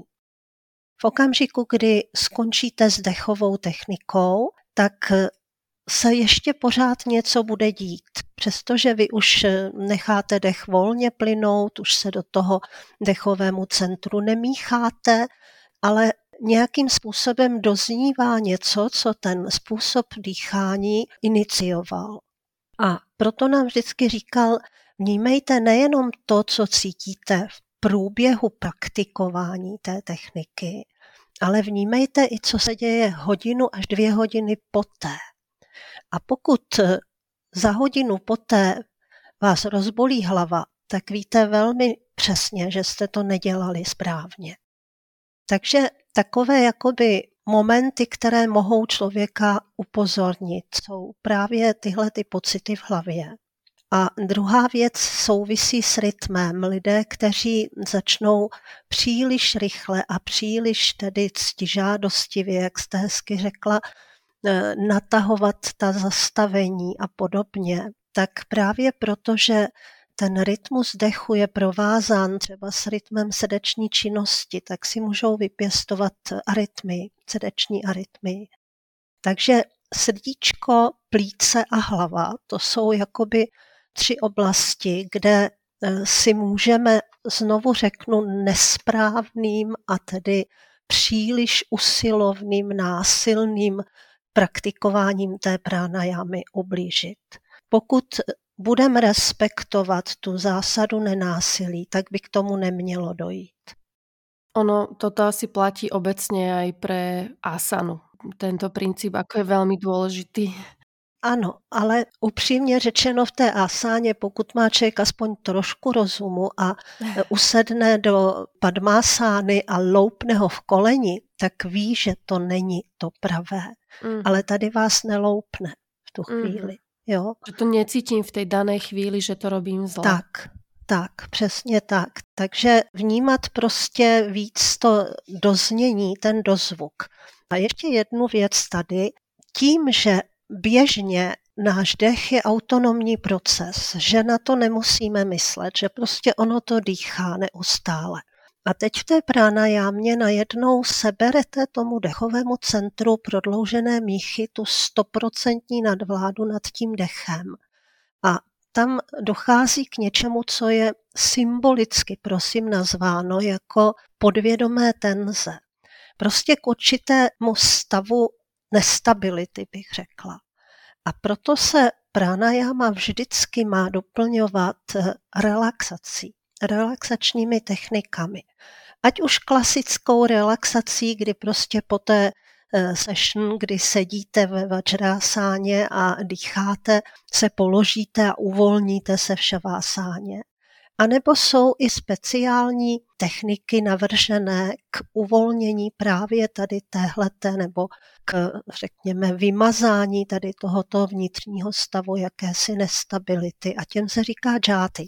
V okamžiku, kdy skončíte s dechovou technikou, tak se ještě pořád něco bude dít. Přestože vy už necháte dech volně plynout, už se do toho dechovému centru nemícháte, ale nějakým způsobem doznívá něco, co ten způsob dýchání inicioval. A proto nám vždycky říkal, vnímejte nejenom to, co cítíte v průběhu praktikování té techniky, ale vnímejte i, co se děje hodinu až dvě hodiny poté. A pokud za hodinu poté vás rozbolí hlava, tak víte velmi přesně, že jste to nedělali správně. Takže takové jakoby momenty, které mohou člověka upozornit, jsou právě tyhle ty pocity v hlavě. A druhá věc souvisí s rytmem. Lidé, kteří začnou příliš rychle a příliš tedy ctižádostivě, jak jste hezky řekla, natahovat ta zastavení a podobně, tak právě proto, že ten rytmus dechu je provázán třeba s rytmem srdeční činnosti, tak si můžou vypěstovat arytmy, srdeční arytmy. Takže srdíčko, plíce a hlava, to jsou jakoby tři oblasti, kde si můžeme, znovu řeknu, nesprávným a tedy příliš usilovným, násilným praktikováním té pránajámy ublížit. Pokud budeme respektovat tu zásadu nenásilí, tak by k tomu nemělo dojít. Ono, toto asi platí obecne aj pre asanu. Tento princíp, ako je veľmi dôležitý. Ano, ale upřímně řečeno v té asáně, pokud má člověk aspoň trošku rozumu a usedne do padmásány a loupne ho v koleni, tak ví, že to není to pravé. Mm. Ale tady vás neloupne v tu chvíli. Mm. Jo? Že to necítím v té dané chvíli, že to robím zle. Tak, tak, přesně tak. Takže vnímat prostě víc to doznění, ten dozvuk. A ještě jednu věc tady. Tím, že běžně náš dech je autonomní proces, že na to nemusíme myslet, že prostě ono to dýchá neustále. A teď v té pránajámě najednou seberete tomu dechovému centru prodloužené míchy tu stoprocentní nadvládu nad tím dechem. A tam dochází k něčemu, co je symbolicky, prosím, nazváno jako podvědomé tenze. Prostě k určitému stavu nestability, bych řekla. A proto se pránajáma vždycky má doplňovat relaxací, relaxačními technikami. Ať už klasickou relaxací, kdy prostě po té session, kdy sedíte ve vajrasáně a dýcháte, se položíte a uvolníte se v šavásáně. A nebo jsou i speciální techniky navržené k uvolnění právě tady téhleté nebo k, řekněme, vymazání tady tohoto vnitřního stavu jakési nestability. A těm se říká džáty.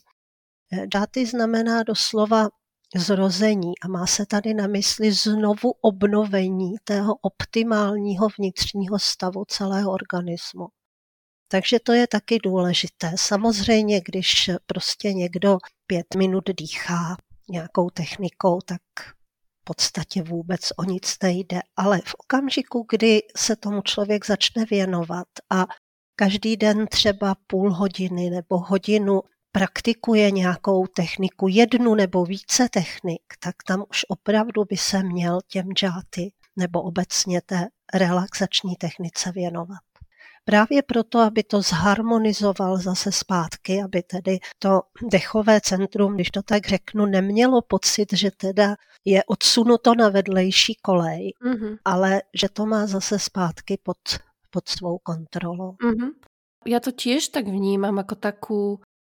Džáty znamená doslova zrození a má se tady na mysli znovu obnovení tého optimálního vnitřního stavu celého organismu. Takže to je taky důležité. Samozřejmě, když prostě někdo pět minut dýchá nějakou technikou, tak v podstatě vůbec o nic nejde. Ale v okamžiku, kdy se tomu člověk začne věnovat a každý den třeba půl hodiny nebo hodinu praktikuje nějakou techniku, jednu nebo více technik, tak tam už opravdu by se měl těm džáty nebo obecně té relaxační technice věnovat. Právě proto, aby to zharmonizoval zase zpátky, aby tedy to dechové centrum, když to tak řeknu, nemělo pocit, že teda je odsunuto na vedlejší kolej, mm-hmm. ale že to má zase zpátky pod, pod svou kontrolou. Mm-hmm. Ja to tiež tak vnímam ako takú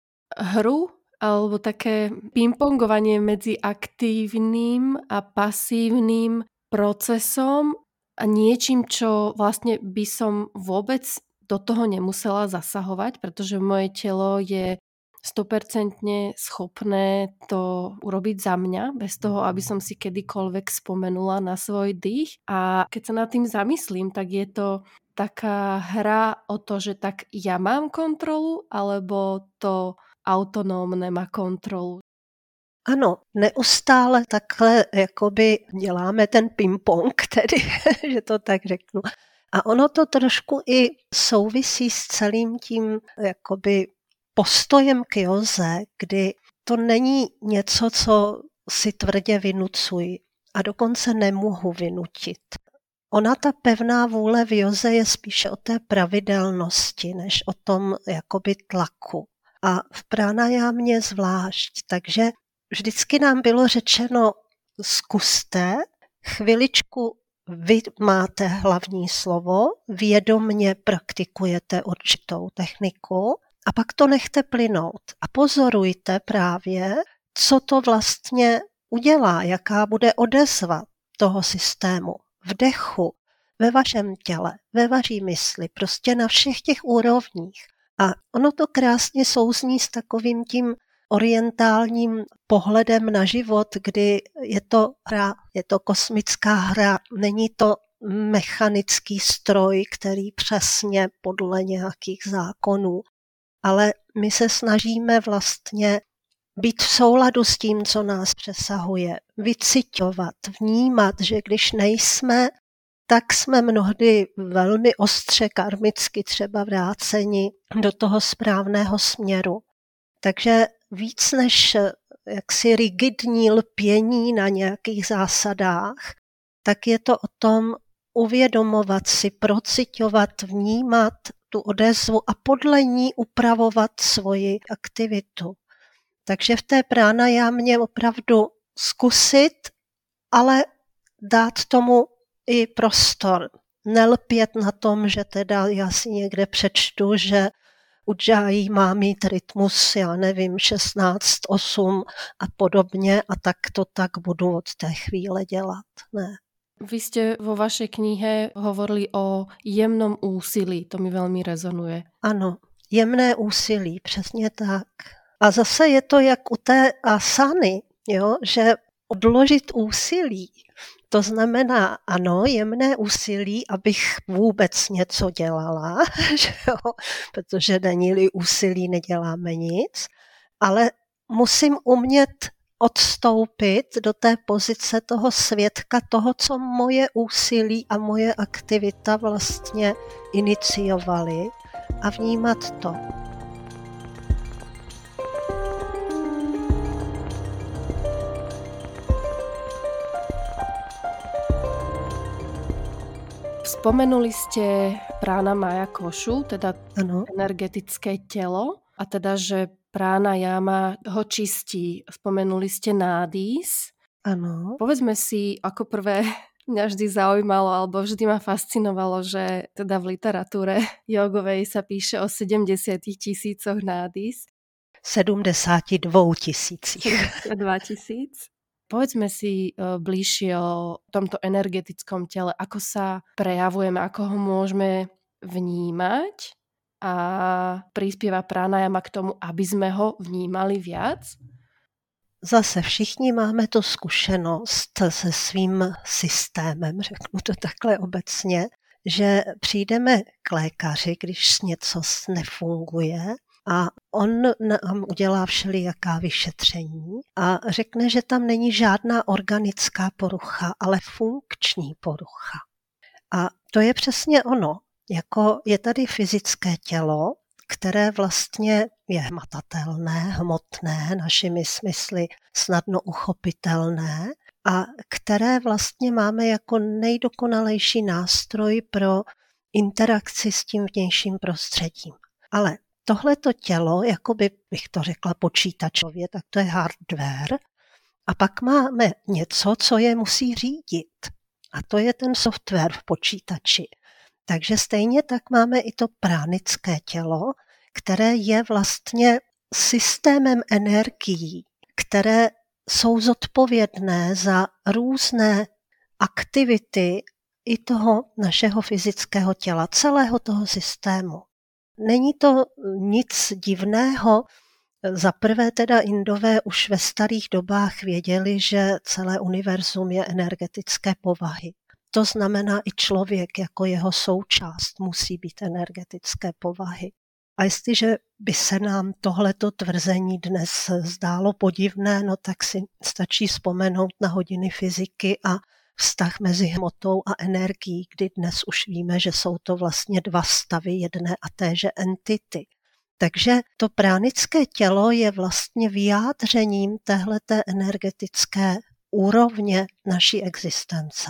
hru alebo také pingpongovanie medzi aktívnym a pasívnym procesom a niečím, čo vlastne by som vôbec do toho nemusela zasahovať, pretože moje telo je sto percent schopné to urobiť za mňa, bez toho, aby som si kedykoľvek spomenula na svoj dých. A keď sa nad tým zamyslím, tak je to taká hra o to, že tak ja mám kontrolu, alebo to autonómne má kontrolu. Ano, neustále takhle jakoby děláme ten ping-pong, tedy, že to tak řeknu. A ono to trošku i souvisí s celým tím jakoby postojem k józe, kdy to není něco, co si tvrdě vynucuji a dokonce nemohu vynutit. Ona, ta pevná vůle v józe je spíše o té pravidelnosti, než o tom jakoby tlaku. A v pránajámě zvlášť. Takže vždycky nám bylo řečeno, zkuste, chviličku vy máte hlavní slovo, vědomně praktikujete určitou techniku a pak to nechte plynout. A pozorujte právě, co to vlastně udělá, jaká bude odezva toho systému v dechu, ve vašem těle, ve vaší mysli, prostě na všech těch úrovních. A ono to krásně souzní s takovým tím orientálním pohledem na život, kdy je to hra, je to kosmická hra, není to mechanický stroj, který přesně podle nějakých zákonů, ale my se snažíme vlastně být v souladu s tím, co nás přesahuje, vyciťovat, vnímat, že když nejsme, tak jsme mnohdy velmi ostře karmicky třeba vráceni do toho správného směru. Takže víc než jaksi rigidní lpění na nějakých zásadách, tak je to o tom uvědomovat si, prociťovat, vnímat tu odezvu a podle ní upravovat svoji aktivitu. Takže v té pránajámě opravdu zkusit, ale dát tomu i prostor. nelpět na tom, že teda já si někde přečtu, že Udžájí má mít rytmus, já nevím, šestnáct osm a podobně a tak to tak budu od té chvíle dělat. Ne. Vy ste vo vašej knihe hovorili o jemnom úsilí, to mi veľmi rezonuje. Ano, jemné úsilí, přesně tak. A zase je to jak u té asany, jo, že odložit úsilí, to znamená, ano, jemné úsilí, abych vůbec něco dělala, že jo? Protože není-li úsilí, neděláme nic, ale musím umět odstoupit do té pozice toho svědka, toho, co moje úsilí a moje aktivita vlastně iniciovaly a vnímat to. Spomenuli ste pranamaya koshu, teda ano. energetické telo, a teda, že pranayama ho čistí. Spomenuli ste nádys. Ano. Povedzme si, ako prvé mňa vždy zaujímalo, alebo vždy ma fascinovalo, že teda v literatúre jogovej sa píše o sedemdesiat tisícoch nádys. sedemdesiat dva tisícich. sedemdesiatdva tisíc. Povedzme si bližšie o tomto energetickom tele, ako sa prejavujeme, ako ho môžeme vnímať a prispieva pranayama k tomu, aby sme ho vnímali viac? Zase všichni máme tu zkušenost se svým systémem, řeknu to takhle obecně, že přijdeme k lékaři, když něco nefunguje, a on nám udělá všelijaká vyšetření a řekne, že tam není žádná organická porucha, ale funkční porucha. A to je přesně ono. Jako je tady fyzické tělo, které vlastně je hmatatelné, hmotné, našimi smysly snadno uchopitelné a které vlastně máme jako nejdokonalejší nástroj pro interakci s tím vnějším prostředím. Ale tohleto tělo, jako by bych to řekla počítačově, tak to je hardware. A pak máme něco, co je musí řídit. A to je ten software v počítači. Takže stejně tak máme i to pránické tělo, které je vlastně systémem energií, které jsou zodpovědné za různé aktivity i toho našeho fyzického těla, celého toho systému. Není to nic divného. Za prvé teda Indové už ve starých dobách věděli, že celé univerzum je energetické povahy. To znamená, i člověk jako jeho součást musí být energetické povahy. A jestliže by se nám tohleto tvrzení dnes zdálo podivné, no tak si stačí vzpomenout na hodiny fyziky a vztah mezi hmotou a energií, kdy dnes už víme, že jsou to vlastně dva stavy jedné a téže entity. Takže to pránické tělo je vlastně vyjádřením téhleté energetické úrovně naší existence.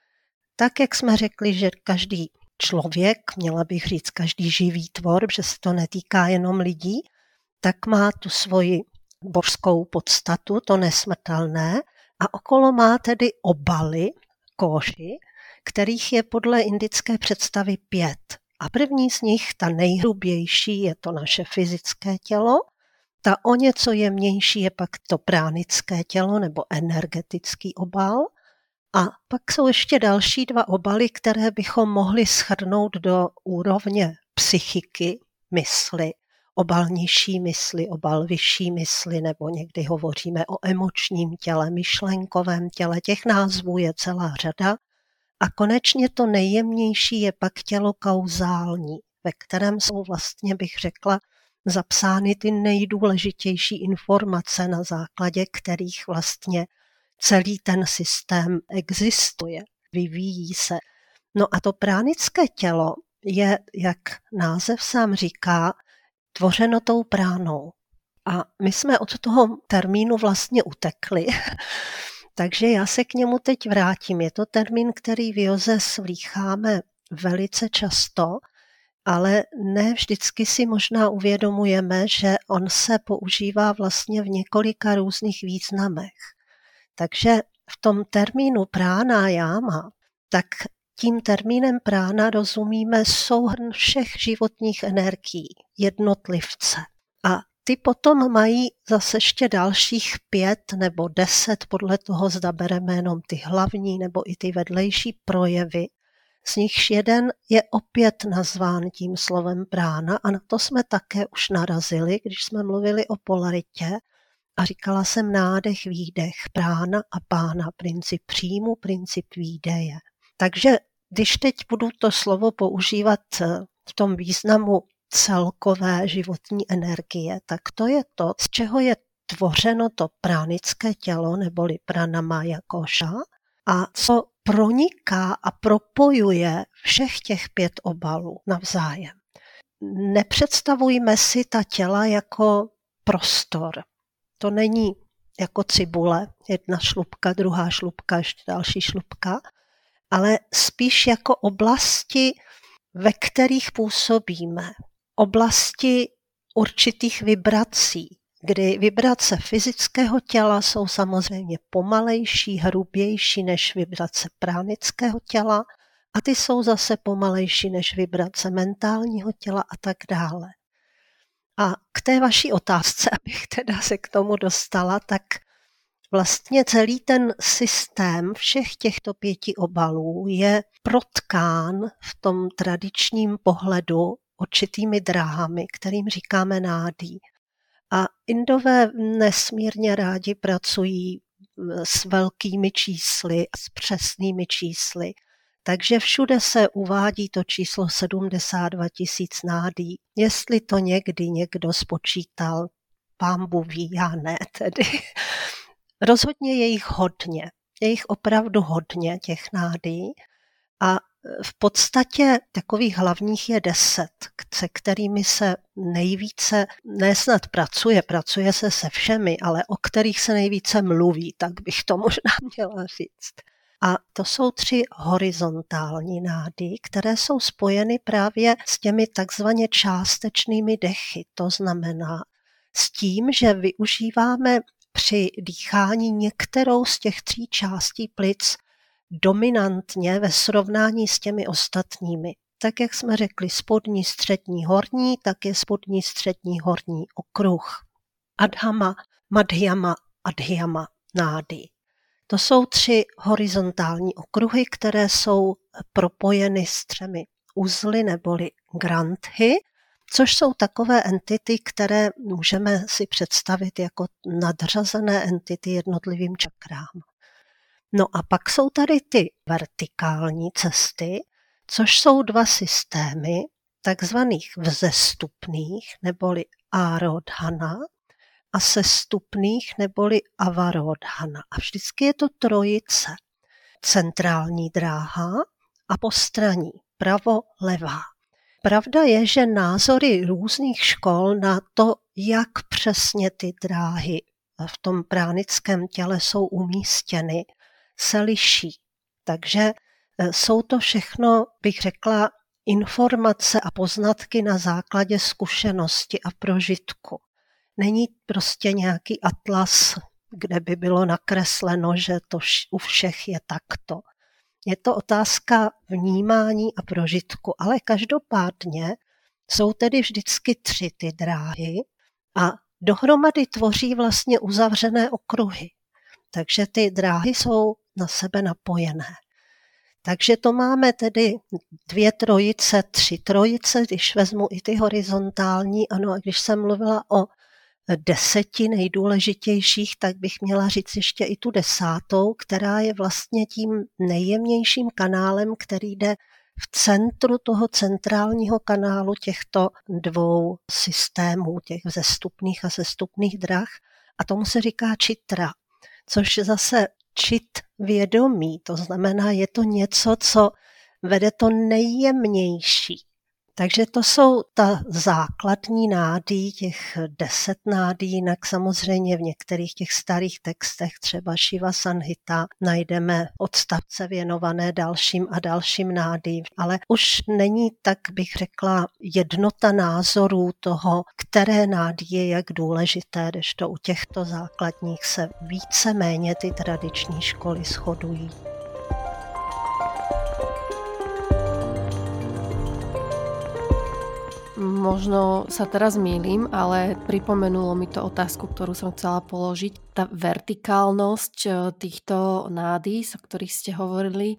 Tak, jak jsme řekli, že každý člověk, měla bych říct každý živý tvor, protože se to netýká jenom lidí, tak má tu svoji božskou podstatu, to nesmrtelné, a okolo má tedy obaly, kóži, kterých je podle indické představy pět. A první z nich, ta nejhrubější, je to naše fyzické tělo, ta o něco jemnější je pak to pránické tělo nebo energetický obal. A pak jsou ještě další dva obaly, které bychom mohli shrnout do úrovně psychiky, mysli, obal nižší mysli, obal vyšší mysli, nebo někdy hovoříme o emočním těle, myšlenkovém těle, těch názvů je celá řada. A konečně to nejjemnější je pak tělo kauzální, ve kterém jsou vlastně, bych řekla, zapsány ty nejdůležitější informace, na základě kterých vlastně celý ten systém existuje, vyvíjí se. No a to pránické tělo je, jak název sám říká, tvořeno tou pránou. A my jsme od toho termínu vlastně utekli, takže já se k němu teď vrátím. Je to termín, který v józe slýcháme velice často, ale ne vždycky si možná uvědomujeme, že on se používá vlastně v několika různých významech. Takže v tom termínu pranayama, tak tím termínem prána rozumíme souhrn všech životních energií jednotlivce. A ty potom mají zase ještě dalších pět nebo deset, podle toho, zda bereme jenom ty hlavní nebo i ty vedlejší projevy. Z nichž jeden je opět nazván tím slovem prána a na to jsme také už narazili, když jsme mluvili o polaritě a říkala jsem nádech, výdech, prána a pána, princip příjmu, princip výdeje. Takže když teď budu to slovo používat v tom významu celkové životní energie, tak to je to, z čeho je tvořeno to pránické tělo neboli pranamaya kóša a co proniká a propojuje všech těch pět obalů navzájem. Nepředstavujme si ta těla jako prostor. To není jako cibule, jedna šlupka, druhá šlupka, ještě další šlupka, ale spíš jako oblasti, ve kterých působíme. Oblasti určitých vibrací, kdy vibrace fyzického těla jsou samozřejmě pomalejší, hrubější než vibrace pránického těla a ty jsou zase pomalejší než vibrace mentálního těla a tak dále. A k té vaší otázce, abych teda se k tomu dostala, tak vlastně celý ten systém všech těchto pěti obalů je protkán v tom tradičním pohledu určitými dráhami, kterým říkáme nádí. A Indové nesmírně rádi pracují s velkými čísly, s přesnými čísly. Takže všude se uvádí to číslo sedmdesát dva tisíc nádí. Jestli to někdy někdo spočítal, pán Bůh ví, já ne tedy. Rozhodně je jich hodně. Je jich opravdu hodně, těch nádí. A v podstatě takových hlavních je deset, se kterými se nejvíce, ne snad pracuje, pracuje se se všemi, ale o kterých se nejvíce mluví, tak bych to možná měla říct. A to jsou tři horizontální nády, které jsou spojeny právě s těmi takzvaně částečnými dechy. To znamená s tím, že využíváme při dýchání některou z těch tří částí plic dominantně ve srovnání s těmi ostatními. Tak, jak jsme řekli, spodní, střední, horní, tak je spodní, střední, horní okruh. Adhama, madhyama, adhyama nády. To jsou tři horizontální okruhy, které jsou propojeny s třemi uzly neboli granthy, což jsou takové entity, které můžeme si představit jako nadřazené entity jednotlivým čakrám. No a pak jsou tady ty vertikální cesty, což jsou dva systémy takzvaných vzestupných neboli árodhana a sestupných neboli avarodhana. A vždycky je to trojice. Centrální dráha a postranní, pravo, levá. Pravda je, že názory různých škol na to, jak přesně ty dráhy v tom pránickém těle jsou umístěny, se liší. Takže jsou to všechno, bych řekla, informace a poznatky na základě zkušenosti a prožitku. Není prostě nějaký atlas, kde by bylo nakresleno, že to u všech je takto. Je to otázka vnímání a prožitku, ale každopádně jsou tedy vždycky tři ty dráhy a dohromady tvoří vlastně uzavřené okruhy. Takže ty dráhy jsou na sebe napojené. Takže to máme tedy dvě trojice, tři trojice, když vezmu i ty horizontální. Ano, a když jsem mluvila o deseti nejdůležitějších, tak bych měla říct ještě i tu desátou, která je vlastně tím nejjemnějším kanálem, který jde v centru toho centrálního kanálu těchto dvou systémů, těch vzestupných a sestupných drah. A tomu se říká čitra, což zase čit vědomí, to znamená, je to něco, co vede to nejjemnější. Takže to jsou ta základní nádí, těch deset nádí, jinak samozřejmě v některých těch starých textech, třeba Shiva Sanhita, najdeme odstavce věnované dalším a dalším nádím, ale už není, tak bych řekla, jednota názorů toho, které nádí je jak důležité, kdežto u těchto základních se víceméně ty tradiční školy shodují. Možno sa teraz mýlim, ale pripomenulo mi to otázku, ktorú som chcela položiť. Tá vertikálnosť týchto nádys, o ktorých ste hovorili,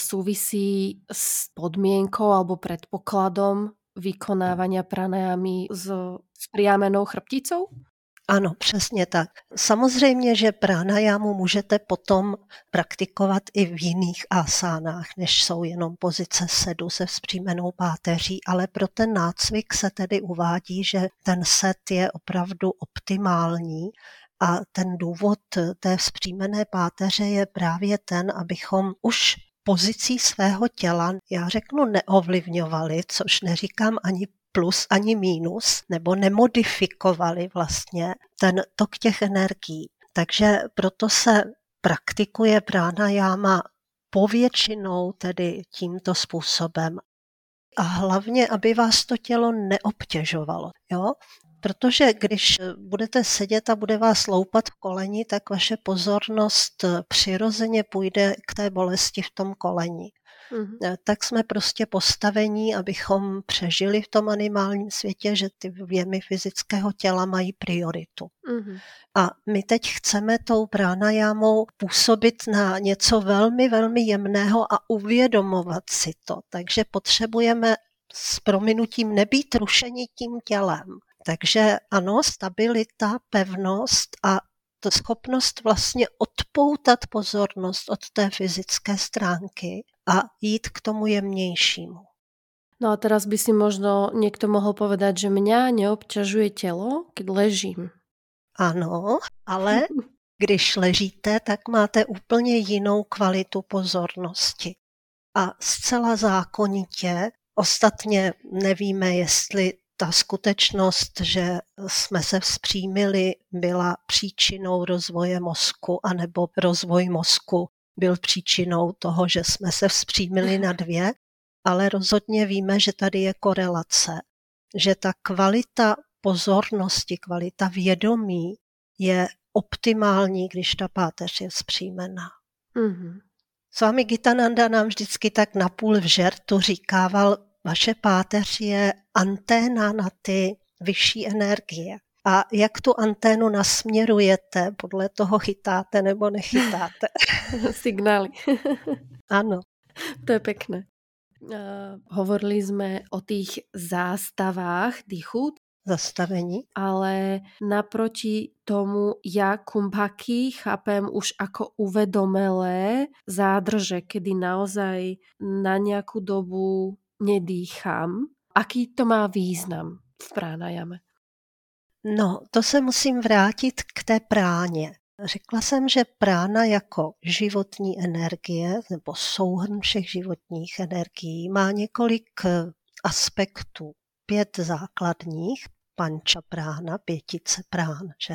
súvisí s podmienkou alebo predpokladom vykonávania pranajamy s spriamenou chrbticou? Ano, přesně tak. Samozřejmě, že pranajámu můžete potom praktikovat i v jiných asánách, než jsou jenom pozice sedu se vzpřímenou páteří, ale pro ten nácvik se tedy uvádí, že ten set je opravdu optimální a ten důvod té vzpřímené páteře je právě ten, abychom už pozicí svého těla, já řeknu, neovlivňovali, což neříkám ani plus ani mínus, nebo nemodifikovali vlastně ten tok těch energií. Takže proto se praktikuje pránajáma povětšinou tedy tímto způsobem. A hlavně, aby vás to tělo neobtěžovalo. Jo? Protože když budete sedět a bude vás loupat v koleni, tak vaše pozornost přirozeně půjde k té bolesti v tom koleni. Mm-hmm. Tak jsme prostě postavení, abychom přežili v tom animálním světě, že ty vjemy fyzického těla mají prioritu. Mm-hmm. A my teď chceme tou pránajámou působit na něco velmi, velmi jemného a uvědomovat si to. Takže potřebujeme s prominutím nebýt rušeni tím tělem. Takže ano, stabilita, pevnost a to schopnost vlastně odpoutat pozornost od té fyzické stránky a jít k tomu jemnějšímu. No a teraz by si možno niekto mohol povedať, že mňa neobťažuje telo, keď ležím. Ano, ale když ležíte, tak máte úplně jinou kvalitu pozornosti. A zcela zákonitě, ostatně nevíme, jestli ta skutečnost, že jsme se vzpřímili, byla příčinou rozvoje mozku, anebo rozvoj mozku byl příčinou toho, že jsme se vzpřímili na dvě, ale rozhodně víme, že tady je korelace, že ta kvalita pozornosti, kvalita vědomí je optimální, když ta páteř je vzpřímená. Mm-hmm. Swami Gitananda nám vždycky tak napůl v žertu říkával, vaše páteř je anténa na ty vyšší energie. A jak tu anténu nasměrujete, podle toho chytáte nebo nechytáte. Signály. Ano. To je pekné. Uh, hovorili sme o tých zástavách dýchu. Zastavení. Ale naproti tomu ja kumbhaky chápem už ako uvedomelé zádrže, kedy naozaj na nejakú dobu nedýcham. Aký to má význam v pránajame? No, to se musím vrátit k té práně. Řekla jsem, že prána jako životní energie nebo souhrn všech životních energií má několik aspektů. Pět základních, panča prána, pětice prán, že?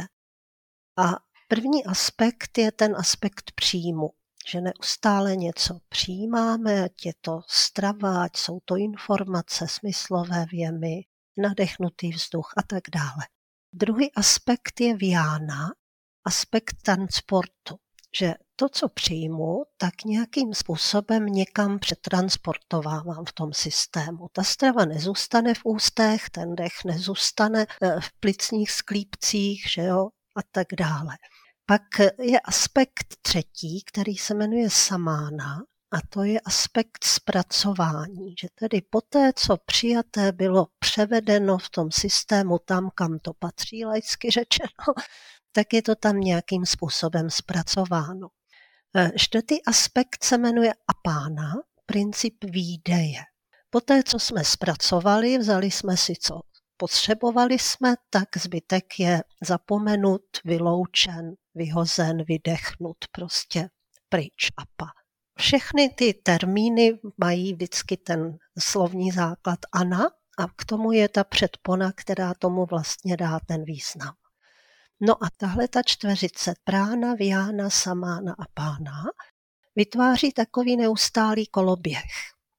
A první aspekt je ten aspekt příjmu, že neustále něco přijímáme, ať je to strava, ať jsou to informace, smyslové vjemy, nadechnutý vzduch a tak dále. Druhý aspekt je vyána, aspekt transportu, že to, co přijmu, tak nějakým způsobem někam přetransportovávám v tom systému. Ta strava nezůstane v ústech, ten dech nezůstane v plicních sklípcích, že jo, a tak dále. Pak je aspekt třetí, který se jmenuje samána, a to je aspekt zpracování, že tedy poté, co přijaté bylo převedeno v tom systému tam, kam to patří, laicky řečeno, tak je to tam nějakým způsobem zpracováno. Čtvrtý aspekt se jmenuje apána, princip výdeje. Poté, co jsme zpracovali, vzali jsme si, co potřebovali jsme, tak zbytek je zapomenut, vyloučen, vyhozen, vydechnut, prostě pryč, apa. Všechny ty termíny mají vždycky ten slovní základ ana a k tomu je ta předpona, která tomu vlastně dá ten význam. No a tahle ta čtveřice prána, vyána, samána a pána vytváří takový neustálý koloběh.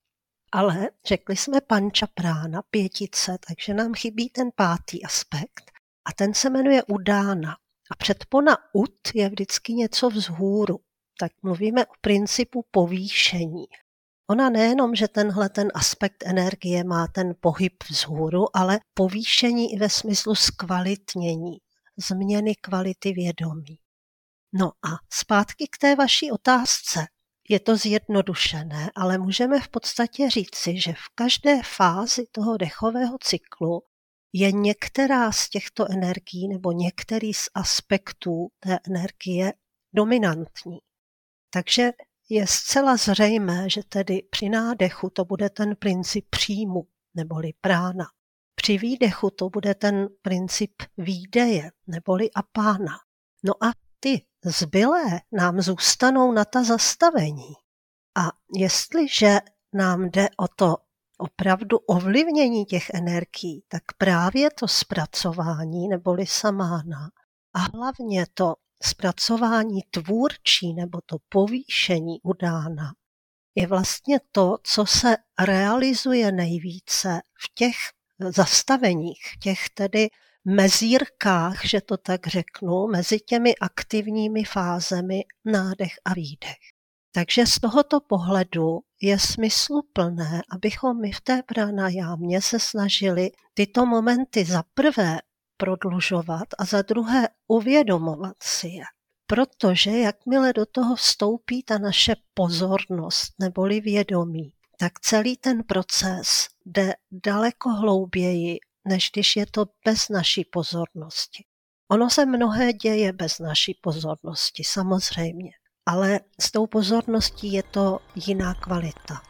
Ale řekli jsme panča prána, pětice, takže nám chybí ten pátý aspekt a ten se jmenuje udána. A předpona ud je vždycky něco vzhůru. Tak mluvíme o principu povýšení. Ona nejenom, že tenhle ten aspekt energie má ten pohyb vzhůru, ale povýšení i ve smyslu zkvalitnění, změny kvality vědomí. No a zpátky k té vaší otázce. Je to zjednodušené, ale můžeme v podstatě říci, že v každé fázi toho dechového cyklu je některá z těchto energií nebo některý z aspektů té energie dominantní. Takže je zcela zřejmé, že tedy při nádechu to bude ten princip příjmu, neboli prána. Při výdechu to bude ten princip výdeje, neboli apána. No a ty zbylé nám zůstanou na ta zastavení. A jestliže nám jde o to opravdu ovlivnění těch energií, tak právě to zpracování neboli samána a hlavně to zpracování tvůrčí nebo to povýšení udána je vlastně to, co se realizuje nejvíce v těch zastaveních, v těch tedy mezírkách, že to tak řeknu, mezi těmi aktivními fázemi nádech a výdech. Takže z tohoto pohledu je smysluplné, abychom my v té pranajámě se snažili tyto momenty za prvé prodlužovat a za druhé uvědomovat si je. Protože jakmile do toho vstoupí ta naše pozornost neboli vědomí, tak celý ten proces jde daleko hlouběji, než když je to bez naší pozornosti. Ono se mnohé děje bez naší pozornosti, samozřejmě, ale s tou pozorností je to jiná kvalita.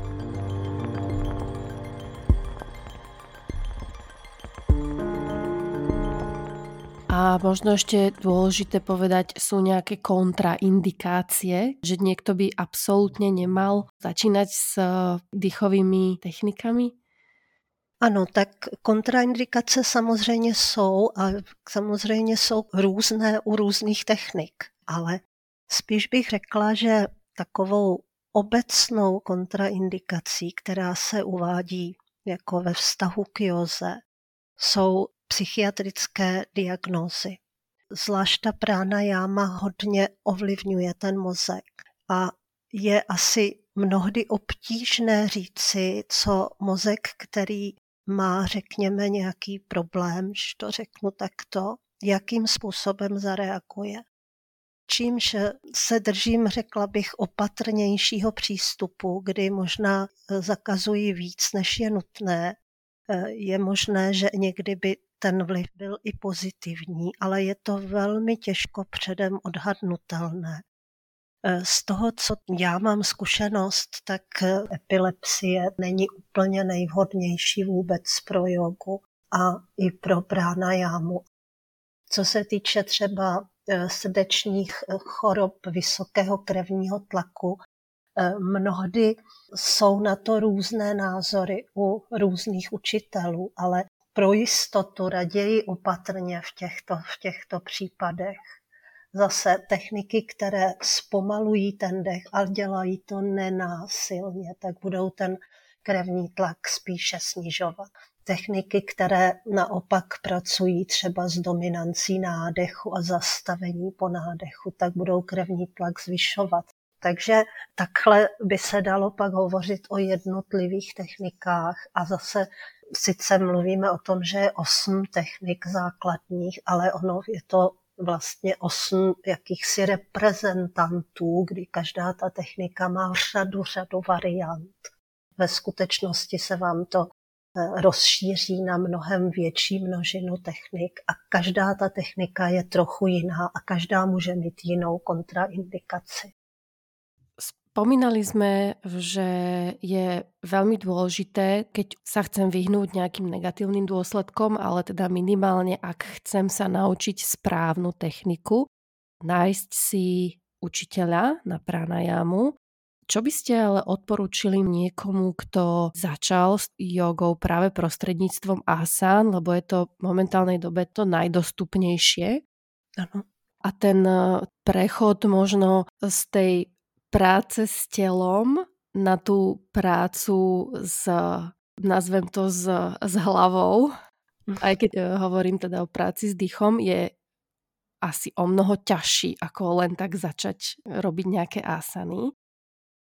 A možno ešte dôležité povedať, sú nejaké kontraindikácie, že niekto by absolútne nemal začínať s dýchovými technikami? Ano, tak kontraindikace samozřejmě jsou a samozřejmě jsou různé u různých technik, ale spíš bych řekla, že takovou obecnou kontraindikací, která se uvádí jako ve vztahu k józe, jsou psychiatrické diagnózy. Zvlášť ta pránajáma hodně ovlivňuje ten mozek a je asi mnohdy obtížné říci, co mozek, který má, řekněme, nějaký problém, že to řeknu takto, jakým způsobem zareaguje. Čímž se držím, řekla bych, opatrnějšího přístupu, kdy možná zakazují víc, než je nutné. Je možné, že někdy by ten vliv byl i pozitivní, ale je to velmi těžko předem odhadnutelné. Z toho, co já mám zkušenost, tak epilepsie není úplně nejvhodnější vůbec pro jogu a i pro pránajámu. Co se týče třeba srdečních chorob vysokého krevního tlaku, mnohdy jsou na to různé názory u různých učitelů, ale pro jistotu raději opatrně v těchto, v těchto případech. Zase techniky, které zpomalují ten dech, ale dělají to nenásilně, tak budou ten krevní tlak spíše snižovat. Techniky, které naopak pracují třeba s dominancí nádechu a zastavení po nádechu, tak budou krevní tlak zvyšovat. Takže takhle by se dalo pak hovořit o jednotlivých technikách a zase sice mluvíme o tom, že je osm technik základních, ale ono je to vlastně osm jakýchsi reprezentantů, kdy každá ta technika má řadu, řadu variant. Ve skutečnosti se vám to rozšíří na mnohem větší množinu technik a každá ta technika je trochu jiná a každá může mít jinou kontraindikaci. Spomínali sme, že je veľmi dôležité, keď sa chcem vyhnúť nejakým negatívnym dôsledkom, ale teda minimálne, ak chcem sa naučiť správnu techniku, nájsť si učiteľa na pranajámu. Čo by ste ale odporúčili niekomu, kto začal s jogou práve prostredníctvom asán, lebo je to v momentálnej dobe to najdostupnejšie? Ano. A ten prechod možno z tej práce s telom na tú prácu s, nazvem to, s, s hlavou, aj keď hovorím teda o práci s dýchom, je asi o mnoho ťažší, ako len tak začať robiť nejaké asany.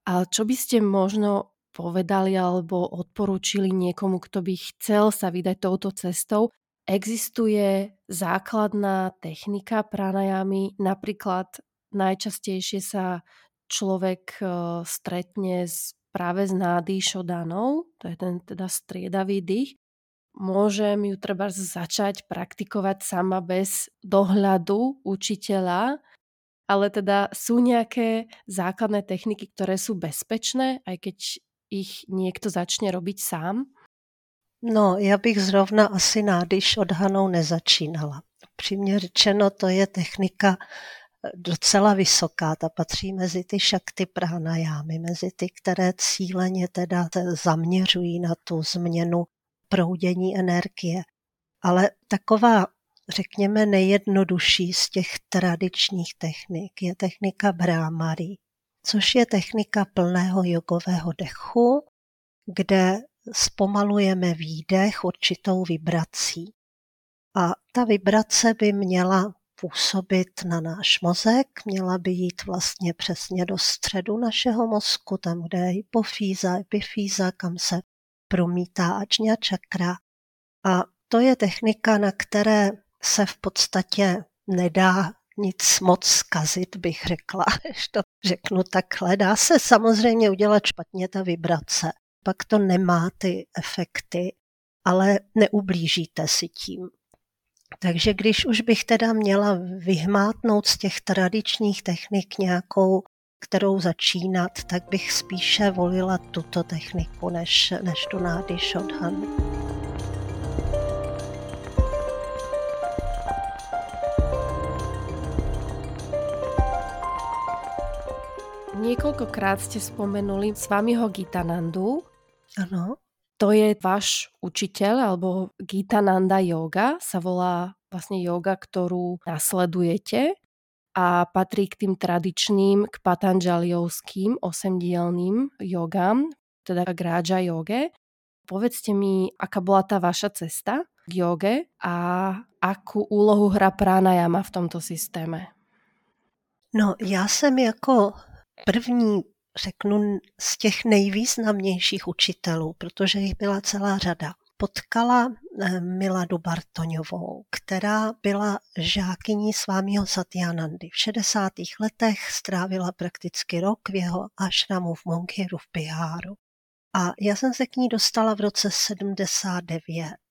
A čo by ste možno povedali alebo odporúčili niekomu, kto by chcel sa vydať touto cestou? Existuje základná technika pranajamy, napríklad najčastejšie sa človek stretne s, práve s nády šodanou, to je ten teda striedavý dých. Môžem ju treba začať praktikovať sama bez dohľadu učiteľa, ale teda sú nejaké základné techniky, ktoré sú bezpečné, aj keď ich niekto začne robiť sám? No, já bych zrovna asi nádyš odhanou nezačínala. Přímě řečeno, to je technika docela vysoká, ta patří mezi ty šakty pranajámy, mezi ty, které cíleně teda zaměřují na tu změnu proudění energie. Ale taková, řekněme, nejjednodušší z těch tradičních technik je technika Bhramari, což je technika plného jogového dechu, kde zpomalujeme výdech určitou vibrací. A ta vibrace by měla působit na náš mozek, měla by jít vlastně přesně do středu našeho mozku, tam, kde je hypofýza, epifýza, kam se promítá ačňa čakra. A to je technika, na které se v podstatě nedá nic moc zkazit, bych řekla, když to řeknu takhle. Dá se samozřejmě udělat špatně ta vibrace, pak to nemá ty efekty, ale neublížíte si tím. Takže když už bych teda měla vyhmátnout z těch tradičních technik nějakou, kterou začínat, tak bych spíše volila tuto techniku, než, než tu nády šodhan. Niekoľkokrát ste spomenuli Swamiho Gitanandu. Ano. To je váš učiteľ, alebo Gitananda yoga, sa volá vlastne yoga, ktorú nasledujete a patrí k tým tradičným, k patanžaliovským osemdielným jogám, teda k Raja yoge. Povedzte mi, aká bola tá vaša cesta k joge a akú úlohu hrá pranajama v tomto systéme? No, já jsem jako první, řeknu, z těch nejvýznamnějších učitelů, protože jich byla celá řada, potkala Miladu Bartoňovou, která byla žákyní Swamiho Satyanandy. V šedesátých letech strávila prakticky rok v jeho ašramu v Monghiru v Biháru. A já jsem se k ní dostala v roce sedmdesát devět.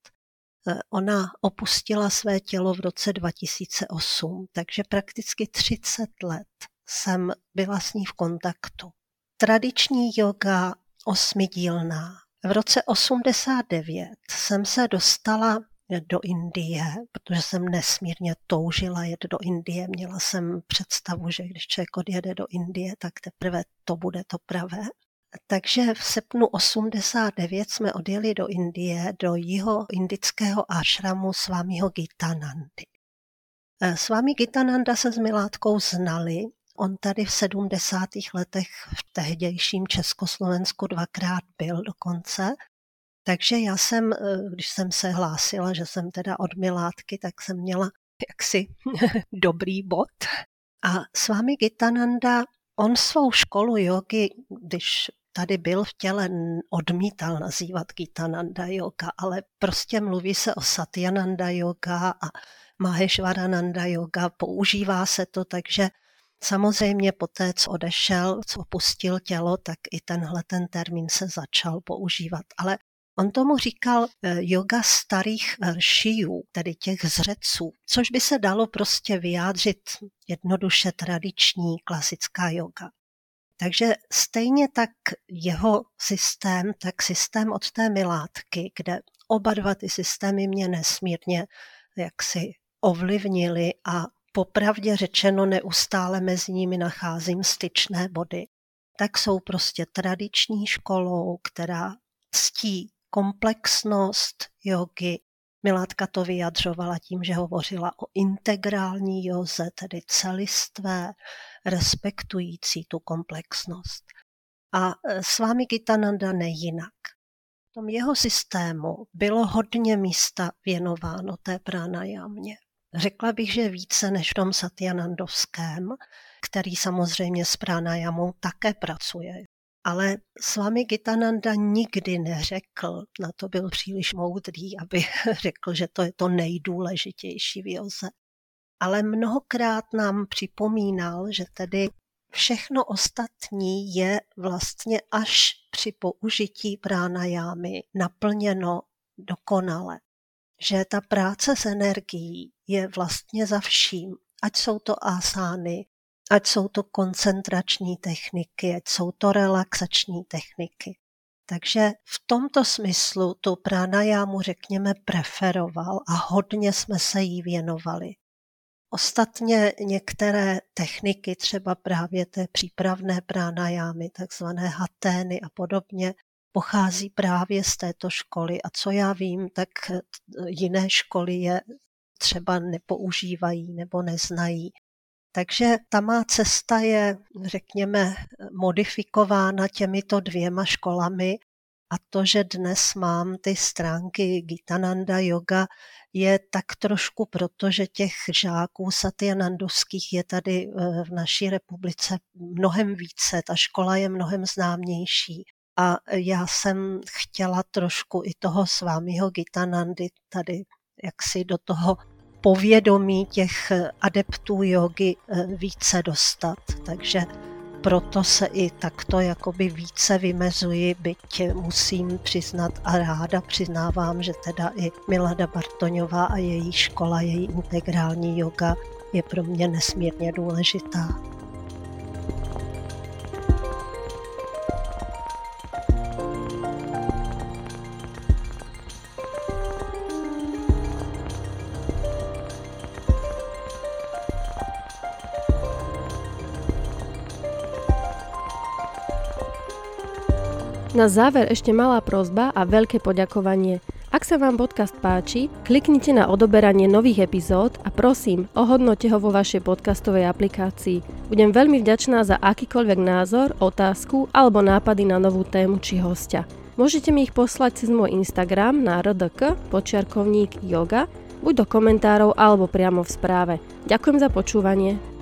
Ona opustila své tělo v roce dva tisíce osm, takže prakticky třicet let jsem byla s ní v kontaktu. Tradiční yoga osmidílná. V roce osmdesát devět jsem se dostala do Indie, protože jsem nesmírně toužila jet do Indie. Měla jsem představu, že když člověk odjede do Indie, tak teprve to bude to pravé. Takže v srpnu osmdesát devět jsme odjeli do Indie, do jeho indického ášramu Swamiho Gitanandy. Swami Gitananda se s Miládkou znali. On tady v sedmdesátých letech v tehdějším Československu dvakrát byl dokonce. Takže já jsem, když jsem se hlásila, že jsem teda od Miládky, tak jsem měla jaksi dobrý bod. A Swami Gitananda, on svou školu jogy, když tady byl v těle, odmítal nazývat Gitananda yoga, ale prostě mluví se o Satyananda yoga a Maheshwarananda yoga, používá se to, takže samozřejmě poté, co odešel, co opustil tělo, tak i tenhle ten termín se začal používat. Ale on tomu říkal yoga starých šijů, tedy těch zřeců, což by se dalo prostě vyjádřit jednoduše tradiční klasická yoga. Takže stejně tak jeho systém, tak systém od té Miládky, kde oba dva ty systémy mě nesmírně jaksi ovlivnili a popravdě řečeno neustále mezi nimi nacházím styčné body, tak jsou prostě tradiční školou, která ctí komplexnost jogy. Miládka to vyjadřovala tím, že hovořila o integrální józe, tedy celistvé, respektující tu komplexnost. A Swami Gitananda nejinak. V tom jeho systému bylo hodně místa věnováno té pranajámě. Řekla bych, že více než v tom satyanandovském, který samozřejmě s pranajamou také pracuje. Ale Swami Gitananda nikdy neřekl, na to byl příliš moudrý, aby řekl, že to je to nejdůležitější v józe. Ale mnohokrát nám připomínal, že tedy všechno ostatní je vlastně až při použití pránajámy naplněno dokonale. Že ta práce s energií je vlastně za vším, ať jsou to asány, ať jsou to koncentrační techniky, ať jsou to relaxační techniky. Takže v tomto smyslu tu pránajámu, řekněme, preferoval a hodně jsme se jí věnovali. Ostatně některé techniky, třeba právě té přípravné pránajámy, takzvané hatény a podobně, pochází právě z této školy. A co já vím, tak jiné školy je třeba nepoužívají nebo neznají. Takže ta má cesta je, řekněme, modifikována těmito dvěma školami a to, že dnes mám ty stránky Gitananda Yoga, je tak trošku proto, že těch žáků satyanandovských je tady v naší republice mnohem více, ta škola je mnohem známější. A já jsem chtěla trošku i toho Swamiho Gitanandy tady jaksi do toho povědomí těch adeptů jógy více dostat. Takže proto se i takto jakoby více vymezuji, byť musím přiznat a ráda přiznávám, že teda i Milada Bartoňová a její škola, její integrální yoga je pro mě nesmírně důležitá. Na záver ešte malá prosba a veľké poďakovanie. Ak sa vám podcast páči, kliknite na odoberanie nových epizód a prosím, ohodnoťte ho vo vašej podcastovej aplikácii. Budem veľmi vďačná za akýkoľvek názor, otázku alebo nápady na novú tému či hostia. Môžete mi ich poslať cez môj Instagram na er dé ká podčiarkovník yoga, buď do komentárov alebo priamo v správe. Ďakujem za počúvanie.